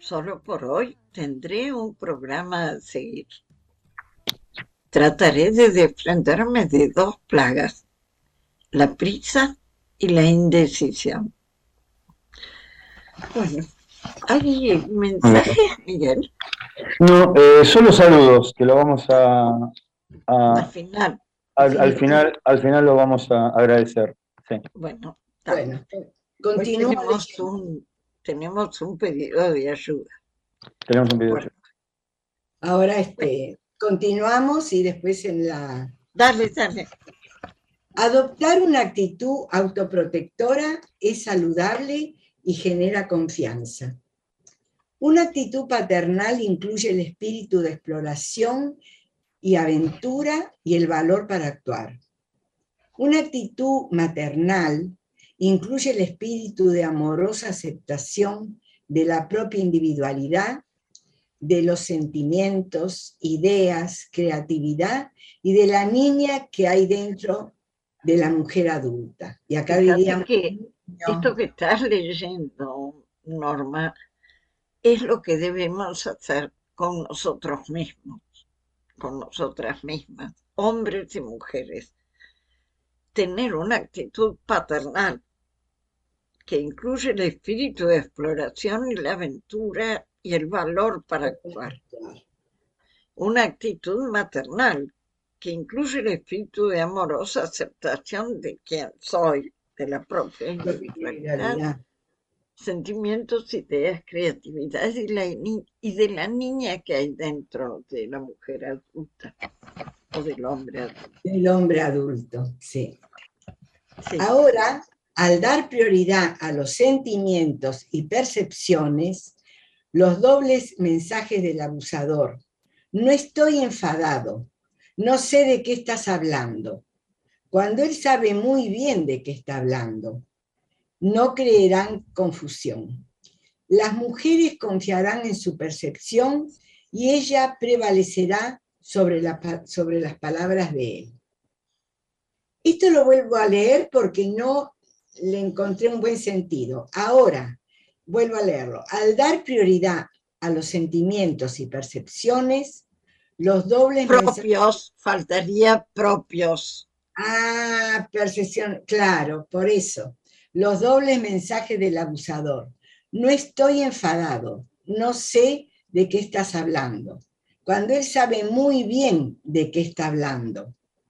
solo por hoy tendré un programa a seguir. Trataré de defenderme de dos plagas, la prisa y la indecisión. Bueno, ¿hay mensajes, Miguel? No, eh, solo saludos, que lo vamos a... a Al final. al, Sí. al final al final lo vamos a agradecer. Sí. Bueno, está bien. Bueno, Hoy continúo tenemos leyendo. un, tenemos un pedido de ayuda. Tenemos un video. Bueno, Ahora este, continuamos y después en la... dale, dale. Adoptar una actitud autoprotectora es saludable y genera confianza. Una actitud paternal incluye el espíritu de exploración y aventura y el valor para actuar. Una actitud maternal incluye el espíritu de amorosa aceptación de la propia individualidad, de los sentimientos, ideas, creatividad y de la niña que hay dentro de la mujer adulta. Y acá Fíjate diríamos... que esto que estás leyendo, Norma, es lo que debemos hacer con nosotros mismos, con nosotras mismas, hombres y mujeres. Tener una actitud paternal que incluye el espíritu de exploración y la aventura y el valor para actuar. Una actitud maternal que incluye el espíritu de amorosa aceptación de quién soy, de la propia individualidad, sentimientos, ideas, creatividad y, la, y de la niña que hay dentro de la mujer adulta o del hombre adulto. El hombre adulto, sí. Sí. Ahora, al dar prioridad a los sentimientos y percepciones, los dobles mensajes del abusador. No estoy enfadado, no sé de qué estás hablando. Cuando él sabe muy bien de qué está hablando, no creerán confusión. Las mujeres confiarán en su percepción y ella prevalecerá sobre, la, sobre las palabras de él. Esto lo vuelvo a leer porque no le encontré un buen sentido. Ahora, vuelvo a leerlo. Al dar prioridad a los sentimientos y percepciones, los dobles propios, mensajes... faltaría propios. Ah, percepción, claro, por eso. Los dobles mensajes del abusador. No estoy enfadado, no sé de qué estás hablando. Cuando él sabe muy bien de qué está hablando,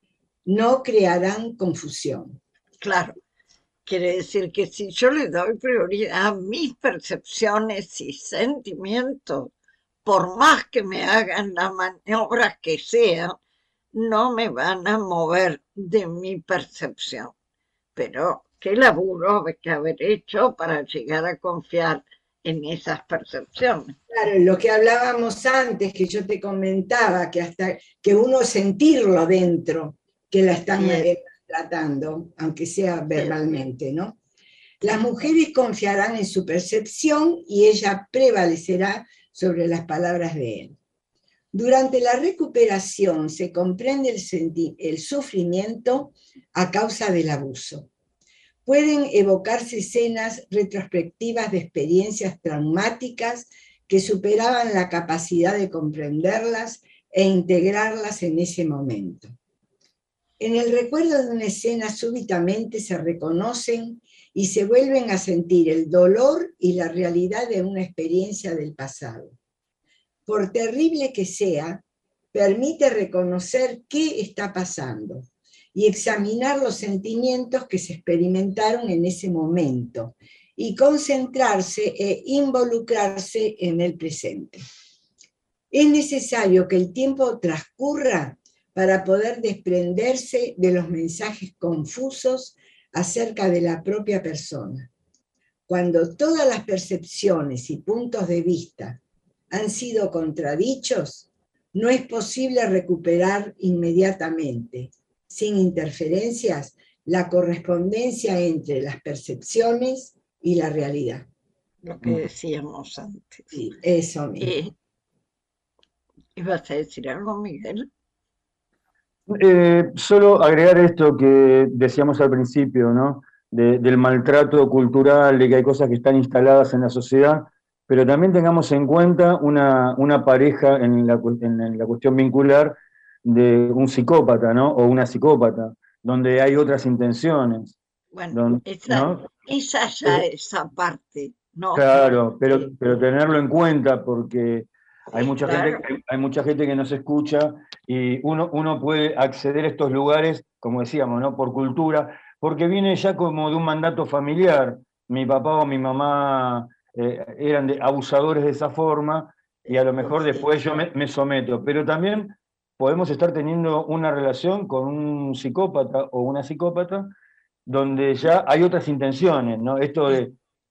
no crearán confusión. Claro, quiere decir que si yo le doy prioridad a mis percepciones y sentimientos, por más que me hagan las maniobras que sean, no me van a mover de mi percepción. Pero qué laburo hay que haber hecho para llegar a confiar en esas percepciones. Claro, lo que hablábamos antes, que yo te comentaba, que hasta que uno sentirlo dentro, que la están eh, tratando, aunque sea verbalmente, ¿no? Las mujeres confiarán en su percepción y ella prevalecerá sobre las palabras de él. Durante la recuperación se comprende el, el sufrimiento a causa del abuso. Pueden evocarse escenas retrospectivas de experiencias traumáticas que superaban la capacidad de comprenderlas e integrarlas en ese momento. En el recuerdo de una escena súbitamente se reconocen y se vuelven a sentir el dolor y la realidad de una experiencia del pasado. Por terrible que sea, permite reconocer qué está pasando y examinar los sentimientos que se experimentaron en ese momento y concentrarse e involucrarse en el presente. Es necesario que el tiempo transcurra para poder desprenderse de los mensajes confusos acerca de la propia persona. Cuando todas las percepciones y puntos de vista han sido contradichos, no es posible recuperar inmediatamente, sin interferencias, la correspondencia entre las percepciones y la realidad. Lo que decíamos antes. Sí, eso mismo. Eh, ¿Ibas a decir algo, Miguel? Eh, solo agregar esto que decíamos al principio, ¿no? De, del maltrato cultural, de que hay cosas que están instaladas en la sociedad pero también tengamos en cuenta una, una pareja en la, en la cuestión vincular de un psicópata, ¿no? O una psicópata, donde hay otras intenciones. Bueno, Don- esa, ¿no? esa ya, esa parte, no, Claro, pero, eh, pero tenerlo en cuenta porque hay sí, mucha claro, gente, hay, hay mucha gente que nos escucha y uno, uno puede acceder a estos lugares, como decíamos, ¿no? Por cultura, porque viene ya como de un mandato familiar. Mi papá o mi mamá eh, eran de- abusadores de esa forma y a lo mejor sí, después yo me, me someto, pero también podemos estar teniendo una relación con un psicópata o una psicópata donde ya hay otras intenciones, ¿no? Esto es, de,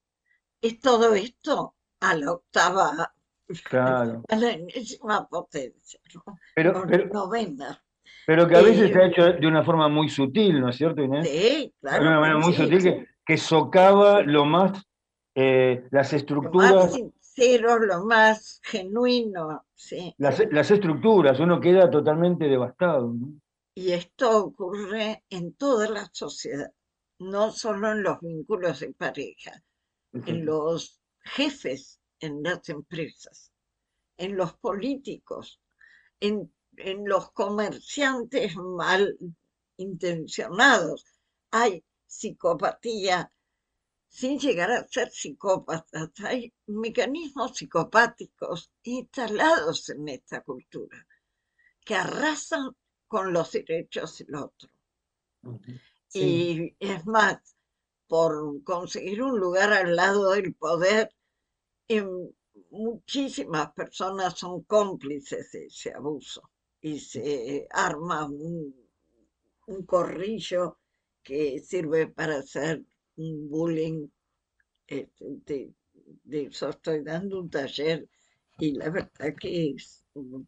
es todo esto a la octava, claro. a la enésima potencia, ¿no? Pero, No, pero, novena. pero que a veces se Eh, ha hecho de una forma muy sutil, ¿no es cierto, Inés? sí, De claro una que manera muy sí. sutil que, que socava lo más, eh, las Lo más estructuras, sincero, lo más genuino, sí. las, las estructuras, uno queda totalmente devastado, ¿no? Y esto ocurre en toda la sociedad, no solo en los vínculos de pareja, en Exacto. los jefes en las empresas, en los políticos, en, en los comerciantes mal intencionados. Hay psicopatía sin llegar a ser psicópatas. Hay mecanismos psicopáticos instalados en esta cultura que arrasan con los derechos del otro. Ujú. Sí, Y es más, por conseguir un lugar al lado del poder, em, muchísimas personas son cómplices de ese abuso y se arma un, un corrillo que sirve para hacer un bullying. Este, de, de eso estoy dando un taller y la verdad que es,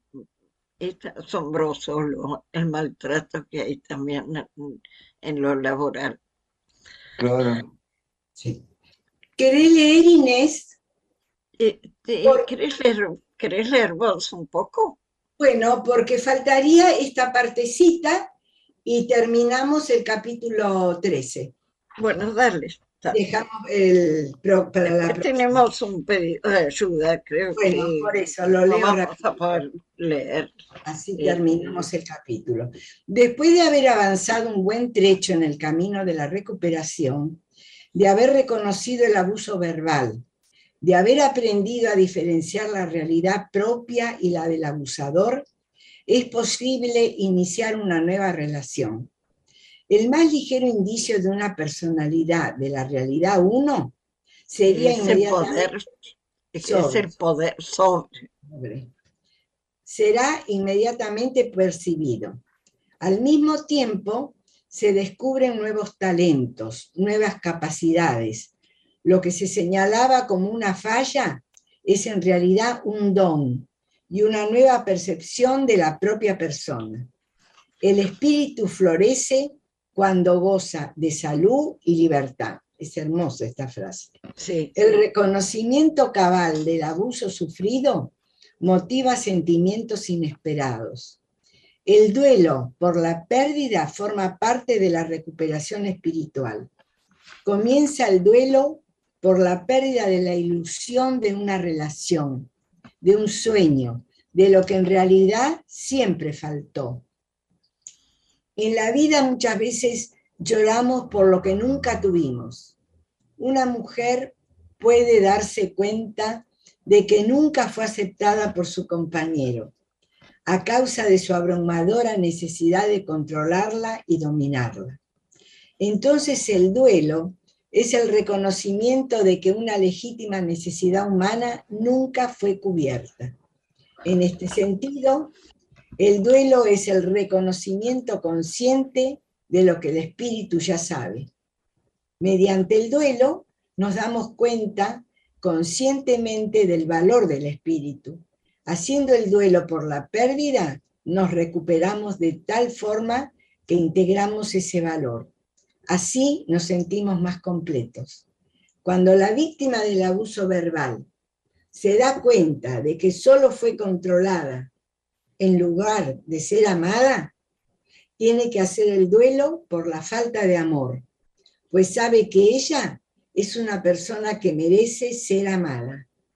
es asombroso lo- el maltrato que hay también en, en lo laboral. Claro. sí. ¿Querés leer, Inés? Eh, te- Por- ¿querés leer, querés leer vos un poco? bueno, porque faltaría esta partecita y terminamos el capítulo trece. Bueno, dale, dale. Dejamos el pro- para la Después próxima. tenemos un pedido de ayuda, creo Bueno, que por eso lo no leo vamos a rápido. poder leer. Así Eh, terminamos el capítulo. Después de haber avanzado un buen trecho en el camino de la recuperación, de haber reconocido el abuso verbal, de haber aprendido a diferenciar la realidad propia y la del abusador, es posible iniciar una nueva relación. El más ligero indicio de una personalidad de la realidad uno sería ese inmediatamente poder, es sobre, el poder sobre. sobre, será inmediatamente percibido. Al mismo tiempo, se descubren nuevos talentos, nuevas capacidades. Lo que se señalaba como una falla es en realidad un don y una nueva percepción de la propia persona. El espíritu florece cuando goza de salud y libertad. Es hermosa esta frase. Sí, El reconocimiento cabal del abuso sufrido motiva sentimientos inesperados. El duelo por la pérdida forma parte de la recuperación espiritual. Comienza el duelo por la pérdida de la ilusión de una relación, de un sueño, de lo que en realidad siempre faltó. En la vida muchas veces lloramos por lo que nunca tuvimos. Una mujer puede darse cuenta de que nunca fue aceptada por su compañero, a causa de su abrumadora necesidad de controlarla y dominarla. Entonces el duelo es el reconocimiento de que una legítima necesidad humana nunca fue cubierta. En este sentido, el duelo es el reconocimiento consciente de lo que el espíritu ya sabe. Mediante el duelo nos damos cuenta conscientemente del valor del espíritu. Haciendo el duelo por la pérdida, nos recuperamos de tal forma que integramos ese valor. Así nos sentimos más completos. Cuando la víctima del abuso verbal se da cuenta de que solo fue controlada en lugar de ser amada, tiene que hacer el duelo por la falta de amor, pues sabe que ella es una persona que merece ser amada.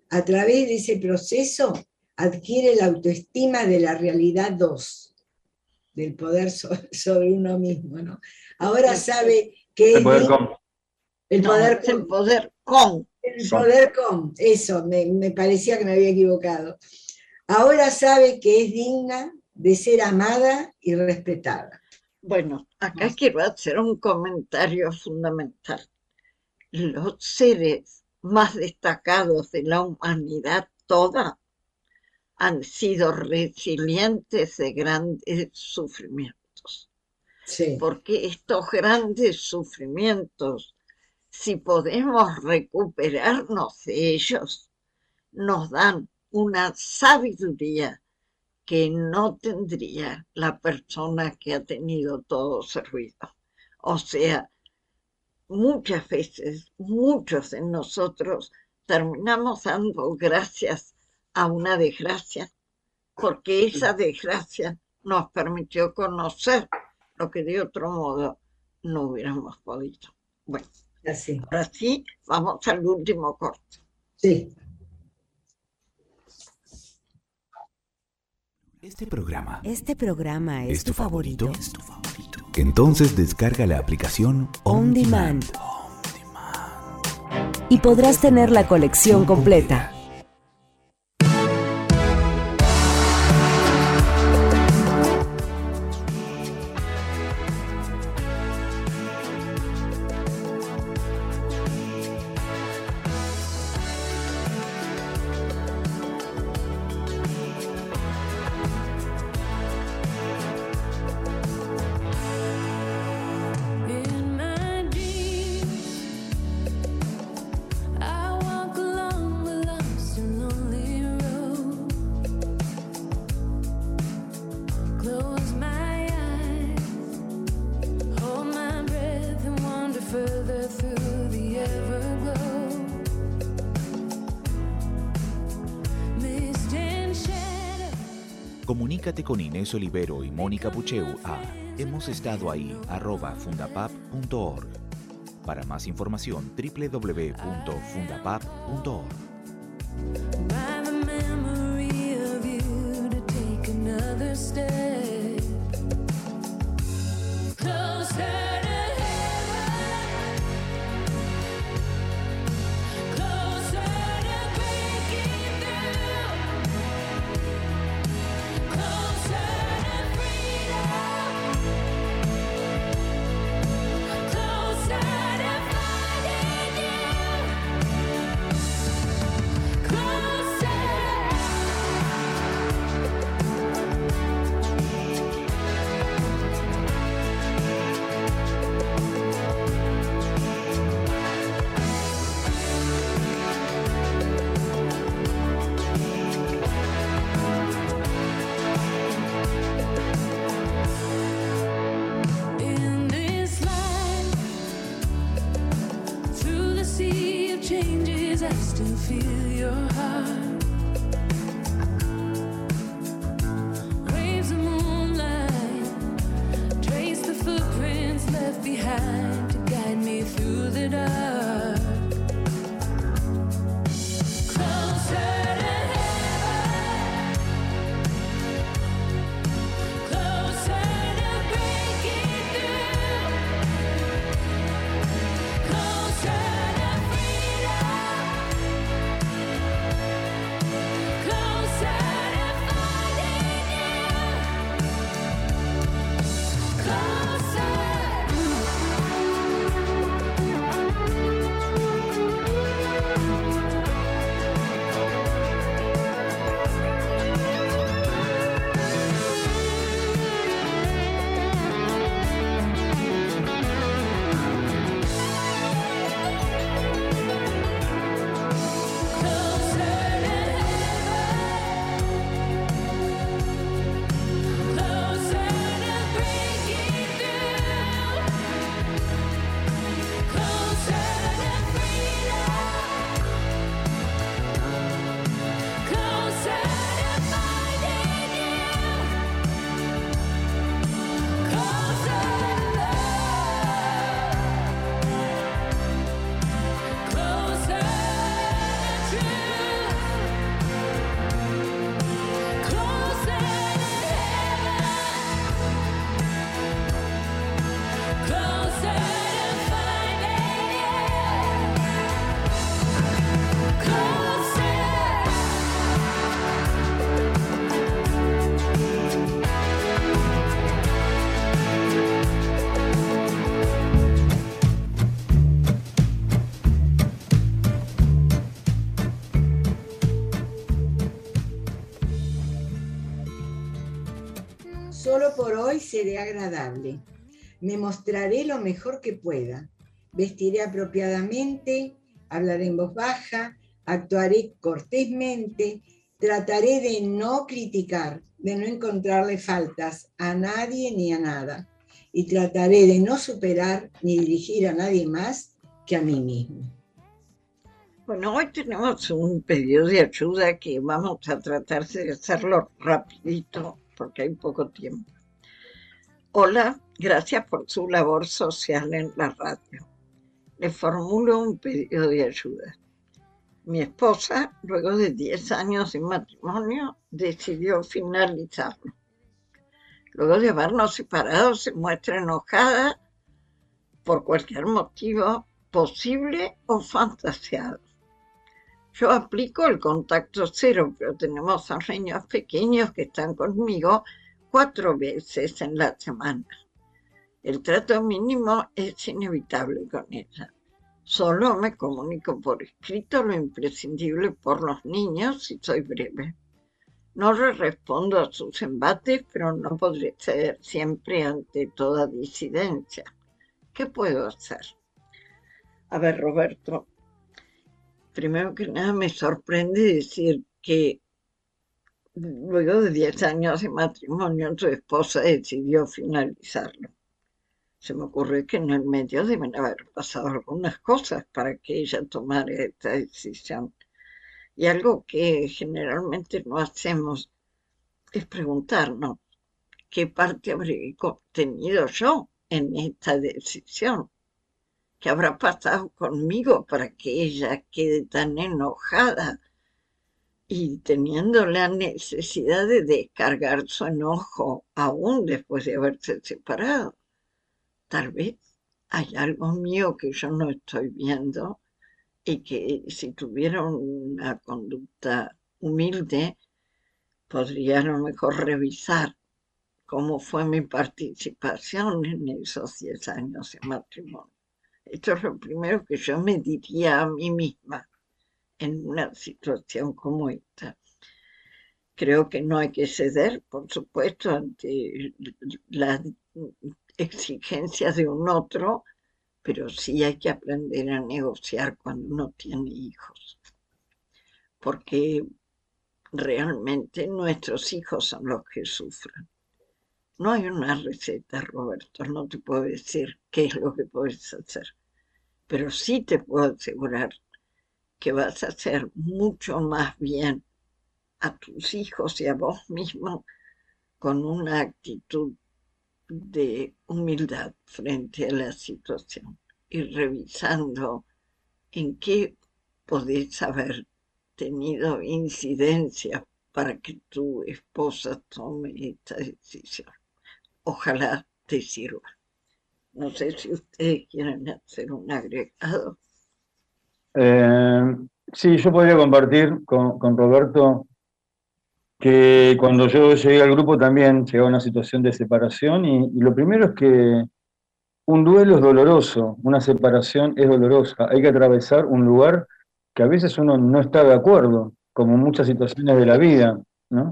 A través de ese proceso adquiere la autoestima de la realidad dos, del poder so- sobre uno mismo, ¿no? Ahora sabe que El es poder digno- con. el No, poder es el con, poder con. el poder con, eso, me, me parecía que me había equivocado. Ahora sabe que es digna de ser amada y respetada. Bueno, acá quiero hacer un comentario fundamental. Los seres más destacados de la humanidad toda han sido resilientes de grandes sufrimientos, Sí, porque estos grandes sufrimientos, si podemos recuperarnos de ellos, nos dan una sabiduría que no tendría la persona que ha tenido todo servido. O sea, muchas veces, muchos de nosotros terminamos dando gracias a una desgracia, porque esa desgracia nos permitió conocer lo que de otro modo no hubiéramos podido. Bueno, así. ahora sí, vamos al último corte. Sí. Este programa Este programa es, ¿es tu favorito? ¿Es tu favorito? Entonces descarga la aplicación On Demand. Y podrás tener la colección completa. In my dreams, I walk along the lost and lonely road. Close my eyes, hold my breath and wander further through the everglow. Mist and shadow. Comunícate con Inés Olivero y Mónica Pucheu a hemos estado ahí arroba fundapap punto org. Para más información w w w punto fundapap punto org. By the memory of you to take another step closer to heaven, closer to breaking through, closer to freedom, closer to finding you, closer. In this life, through the sea of changes, I still feel your heart. Waves of moonlight trace the footprints left behind to guide me through the dark. Closer to heaven, closer to breaking through, closer to freedom, Solo por hoy seré agradable. Me mostraré lo mejor que pueda. Vestiré apropiadamente, hablaré en voz baja, actuaré cortésmente, trataré de no criticar, de no encontrarle faltas a nadie ni a nada, y trataré de no superar ni dirigir a nadie más que a mí mismo. Bueno, hoy tenemos un pedido de ayuda que vamos a tratar de hacerlo rapidito porque hay poco tiempo. Hola, gracias por su labor social en la radio. Le formulo un pedido de ayuda. Mi esposa, luego de diez años de matrimonio, decidió finalizarlo. Luego de habernos separado, se muestra enojada por cualquier motivo posible o fantaseado. Yo aplico el contacto cero, pero tenemos a niños pequeños que están conmigo cuatro veces en la semana. El trato mínimo es inevitable con ella. Solo me comunico por escrito lo imprescindible por los niños y soy breve. No le respondo a sus embates, pero no podré ceder siempre ante toda disidencia. ¿Qué puedo hacer? A ver, Roberto, primero que nada me sorprende decir que luego de diez años de matrimonio su esposa decidió finalizarlo. Se me ocurre que en el medio deben haber pasado algunas cosas para que ella tomara esta decisión. Y algo que generalmente no hacemos es preguntarnos qué parte habré tenido yo en esta decisión. ¿Qué habrá pasado conmigo para que ella quede tan enojada y teniendo la necesidad de descargar su enojo aún después de haberse separado? Tal vez hay algo mío que yo no estoy viendo y que si tuviera una conducta humilde podría a lo mejor revisar cómo fue mi participación en esos diez años de matrimonio. Esto es lo primero que yo me diría a mí misma en una situación como esta. Creo que no hay que ceder, por supuesto, ante las exigencias de un otro, pero sí hay que aprender a negociar cuando uno tiene hijos. Porque realmente nuestros hijos son los que sufren. No hay una receta, Roberto, no te puedo decir qué es lo que puedes hacer, pero sí te puedo asegurar que vas a hacer mucho más bien a tus hijos y a vos mismo con una actitud de humildad frente a la situación y revisando en qué podés haber tenido incidencia para que tu esposa tome esta decisión. Ojalá te sirva. No sé si ustedes quieren hacer un agregado. Eh, sí, yo podría compartir con, con Roberto que cuando yo llegué al grupo también llegó a una situación de separación y, y lo primero es que un duelo es doloroso, una separación es dolorosa, hay que atravesar un lugar que a veces uno no está de acuerdo, como en muchas situaciones de la vida, ¿no?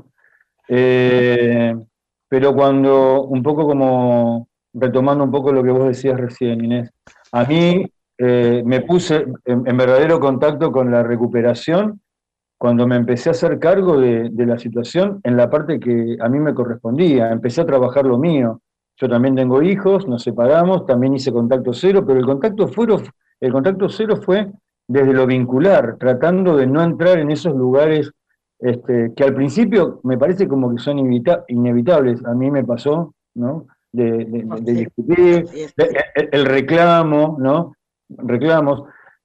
Eh, pero cuando, un poco como, retomando un poco lo que vos decías recién, Inés, a mí eh, me puse en, en verdadero contacto con la recuperación cuando me empecé a hacer cargo de, de la situación en la parte que a mí me correspondía, empecé a trabajar lo mío. Yo también tengo hijos, nos separamos, también hice contacto cero, pero el contacto, fueron, el contacto cero fue desde lo vincular, tratando de no entrar en esos lugares este, que al principio me parece como que son inevita inevitables. A mí me pasó, ¿no? De, de, de, de discutir, de, el, el reclamo, ¿no? Reclamos,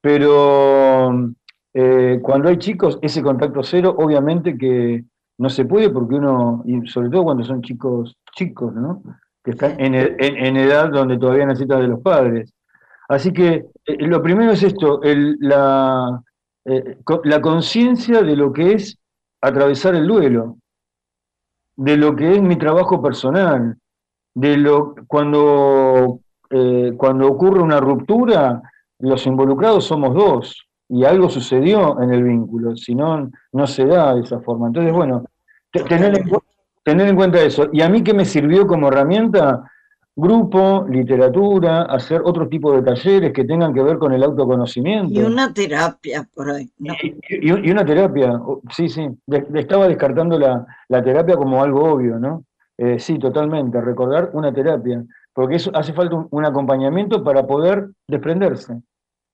pero eh, cuando hay chicos, ese contacto cero, obviamente que no se puede porque uno, y sobre todo cuando son chicos chicos, ¿no? Que están en, en, en edad donde todavía necesitan de los padres. Así que eh, lo primero es esto, el, la, eh, la conciencia de lo que es atravesar el duelo, de lo que es mi trabajo personal, de lo cuando, eh, cuando ocurre una ruptura, los involucrados somos dos, y algo sucedió en el vínculo, si no, no se da de esa forma. Entonces, bueno, tener en, tener en cuenta eso. ¿Y a mí qué me sirvió como herramienta? Grupo, literatura, hacer otro tipo de talleres que tengan que ver con el autoconocimiento. Y una terapia por ahí, ¿no? Y, y- y una terapia, sí, sí. De- de- estaba descartando la, la terapia como algo obvio, ¿no? Eh, sí, totalmente. Recordar una terapia, porque eso hace falta un, un acompañamiento para poder desprenderse.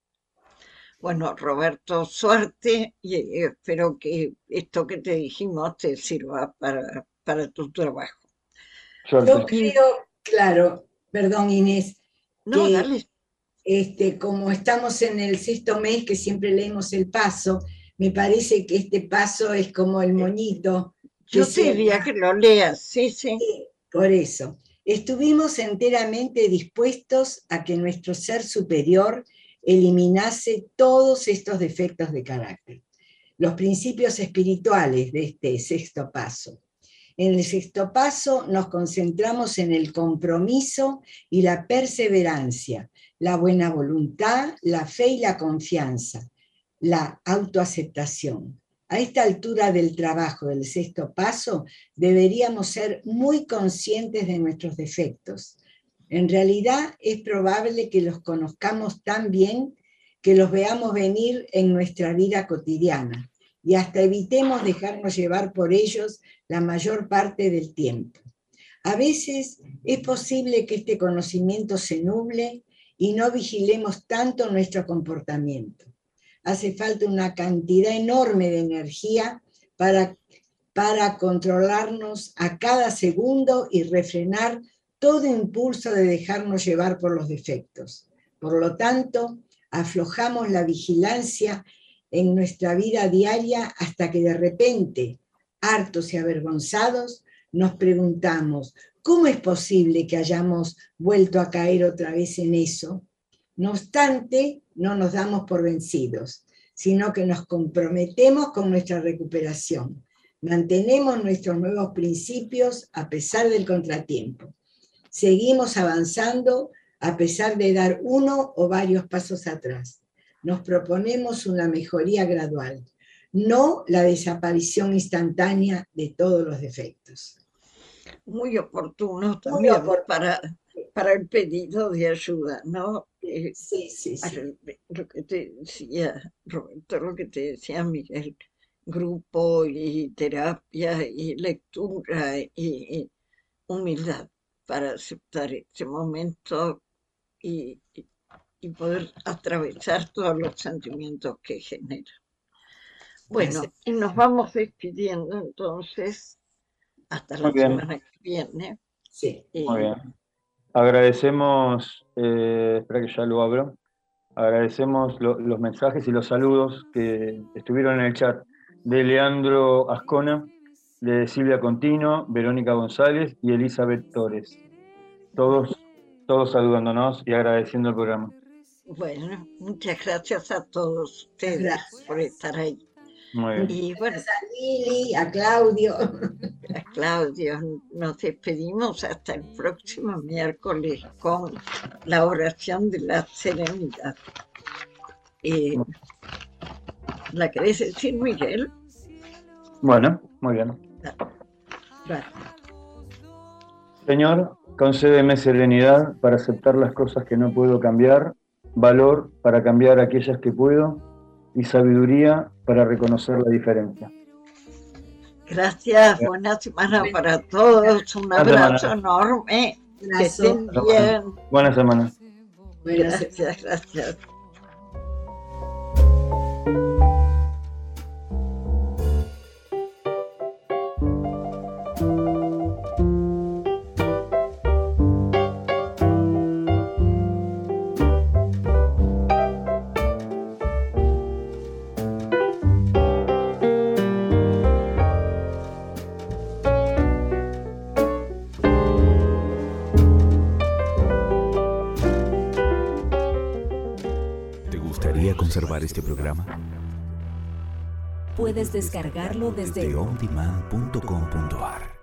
Bueno, Roberto, suerte y eh, espero que esto que te dijimos te sirva para, para tu trabajo. Suerte. Yo creo, claro, perdón Inés, No, que dale. este, como estamos en el sexto mes, que siempre leemos el paso, me parece que este paso es como el moñito. que Yo te se- diría que lo leas, sí, sí. Por eso, estuvimos enteramente dispuestos a que nuestro ser superior eliminase todos estos defectos de carácter, los principios espirituales de este sexto paso. En el sexto paso nos concentramos en el compromiso y la perseverancia, la buena voluntad, la fe y la confianza, la autoaceptación. A esta altura del trabajo del sexto paso deberíamos ser muy conscientes de nuestros defectos. En realidad es probable que los conozcamos tan bien que los veamos venir en nuestra vida cotidiana y hasta evitemos dejarnos llevar por ellos la mayor parte del tiempo. A veces es posible que este conocimiento se nuble y no vigilemos tanto nuestro comportamiento. Hace falta una cantidad enorme de energía para, para controlarnos a cada segundo y refrenar todo impulso de dejarnos llevar por los defectos. Por lo tanto, aflojamos la vigilancia en nuestra vida diaria hasta que de repente, hartos y avergonzados, nos preguntamos, ¿cómo es posible que hayamos vuelto a caer otra vez en eso? No obstante, no nos damos por vencidos, sino que nos comprometemos con nuestra recuperación. Mantenemos nuestros nuevos principios a pesar del contratiempo. Seguimos avanzando a pesar de dar uno o varios pasos atrás. Nos proponemos una mejoría gradual, no la desaparición instantánea de todos los defectos. Muy oportuno también Muy oportuno. Para, para el pedido de ayuda, ¿no? Eh, Sí, sí, sí. Lo que te decía, Roberto, lo que te decía Miguel, grupo y terapia y lectura y, y humildad para aceptar este momento y, y, y poder atravesar todos los sentimientos que genera. Bueno, y nos vamos despidiendo entonces hasta la Muy bien. semana que viene. Sí. Y Muy bien. Agradecemos, eh, espera que ya lo abro, agradecemos lo- los mensajes y los saludos que estuvieron en el chat de Leandro Ascona, de Silvia Contino, Verónica González y Elizabeth Torres. Todos, todos saludándonos y agradeciendo el programa. bueno, muchas gracias a todos ustedes Gracias. por estar ahí. Muy bien. Y bueno, A Lili, a Claudio. a Claudio, nos despedimos hasta el próximo miércoles con la oración de la serenidad. Eh, ¿La querés decir, Miguel? Bueno, muy bien. Vale. Señor, concédeme serenidad para aceptar las cosas que no puedo cambiar, valor para cambiar aquellas que puedo y sabiduría para reconocer la diferencia. Gracias, buena semana para todos, un Buena abrazo semana. enorme, que Abrazo. estén bien. Buena semana. Buenas Gracias, gracias. ¿Te gustaría conservar este programa? Puedes descargarlo desde Desde ondemand punto com punto ar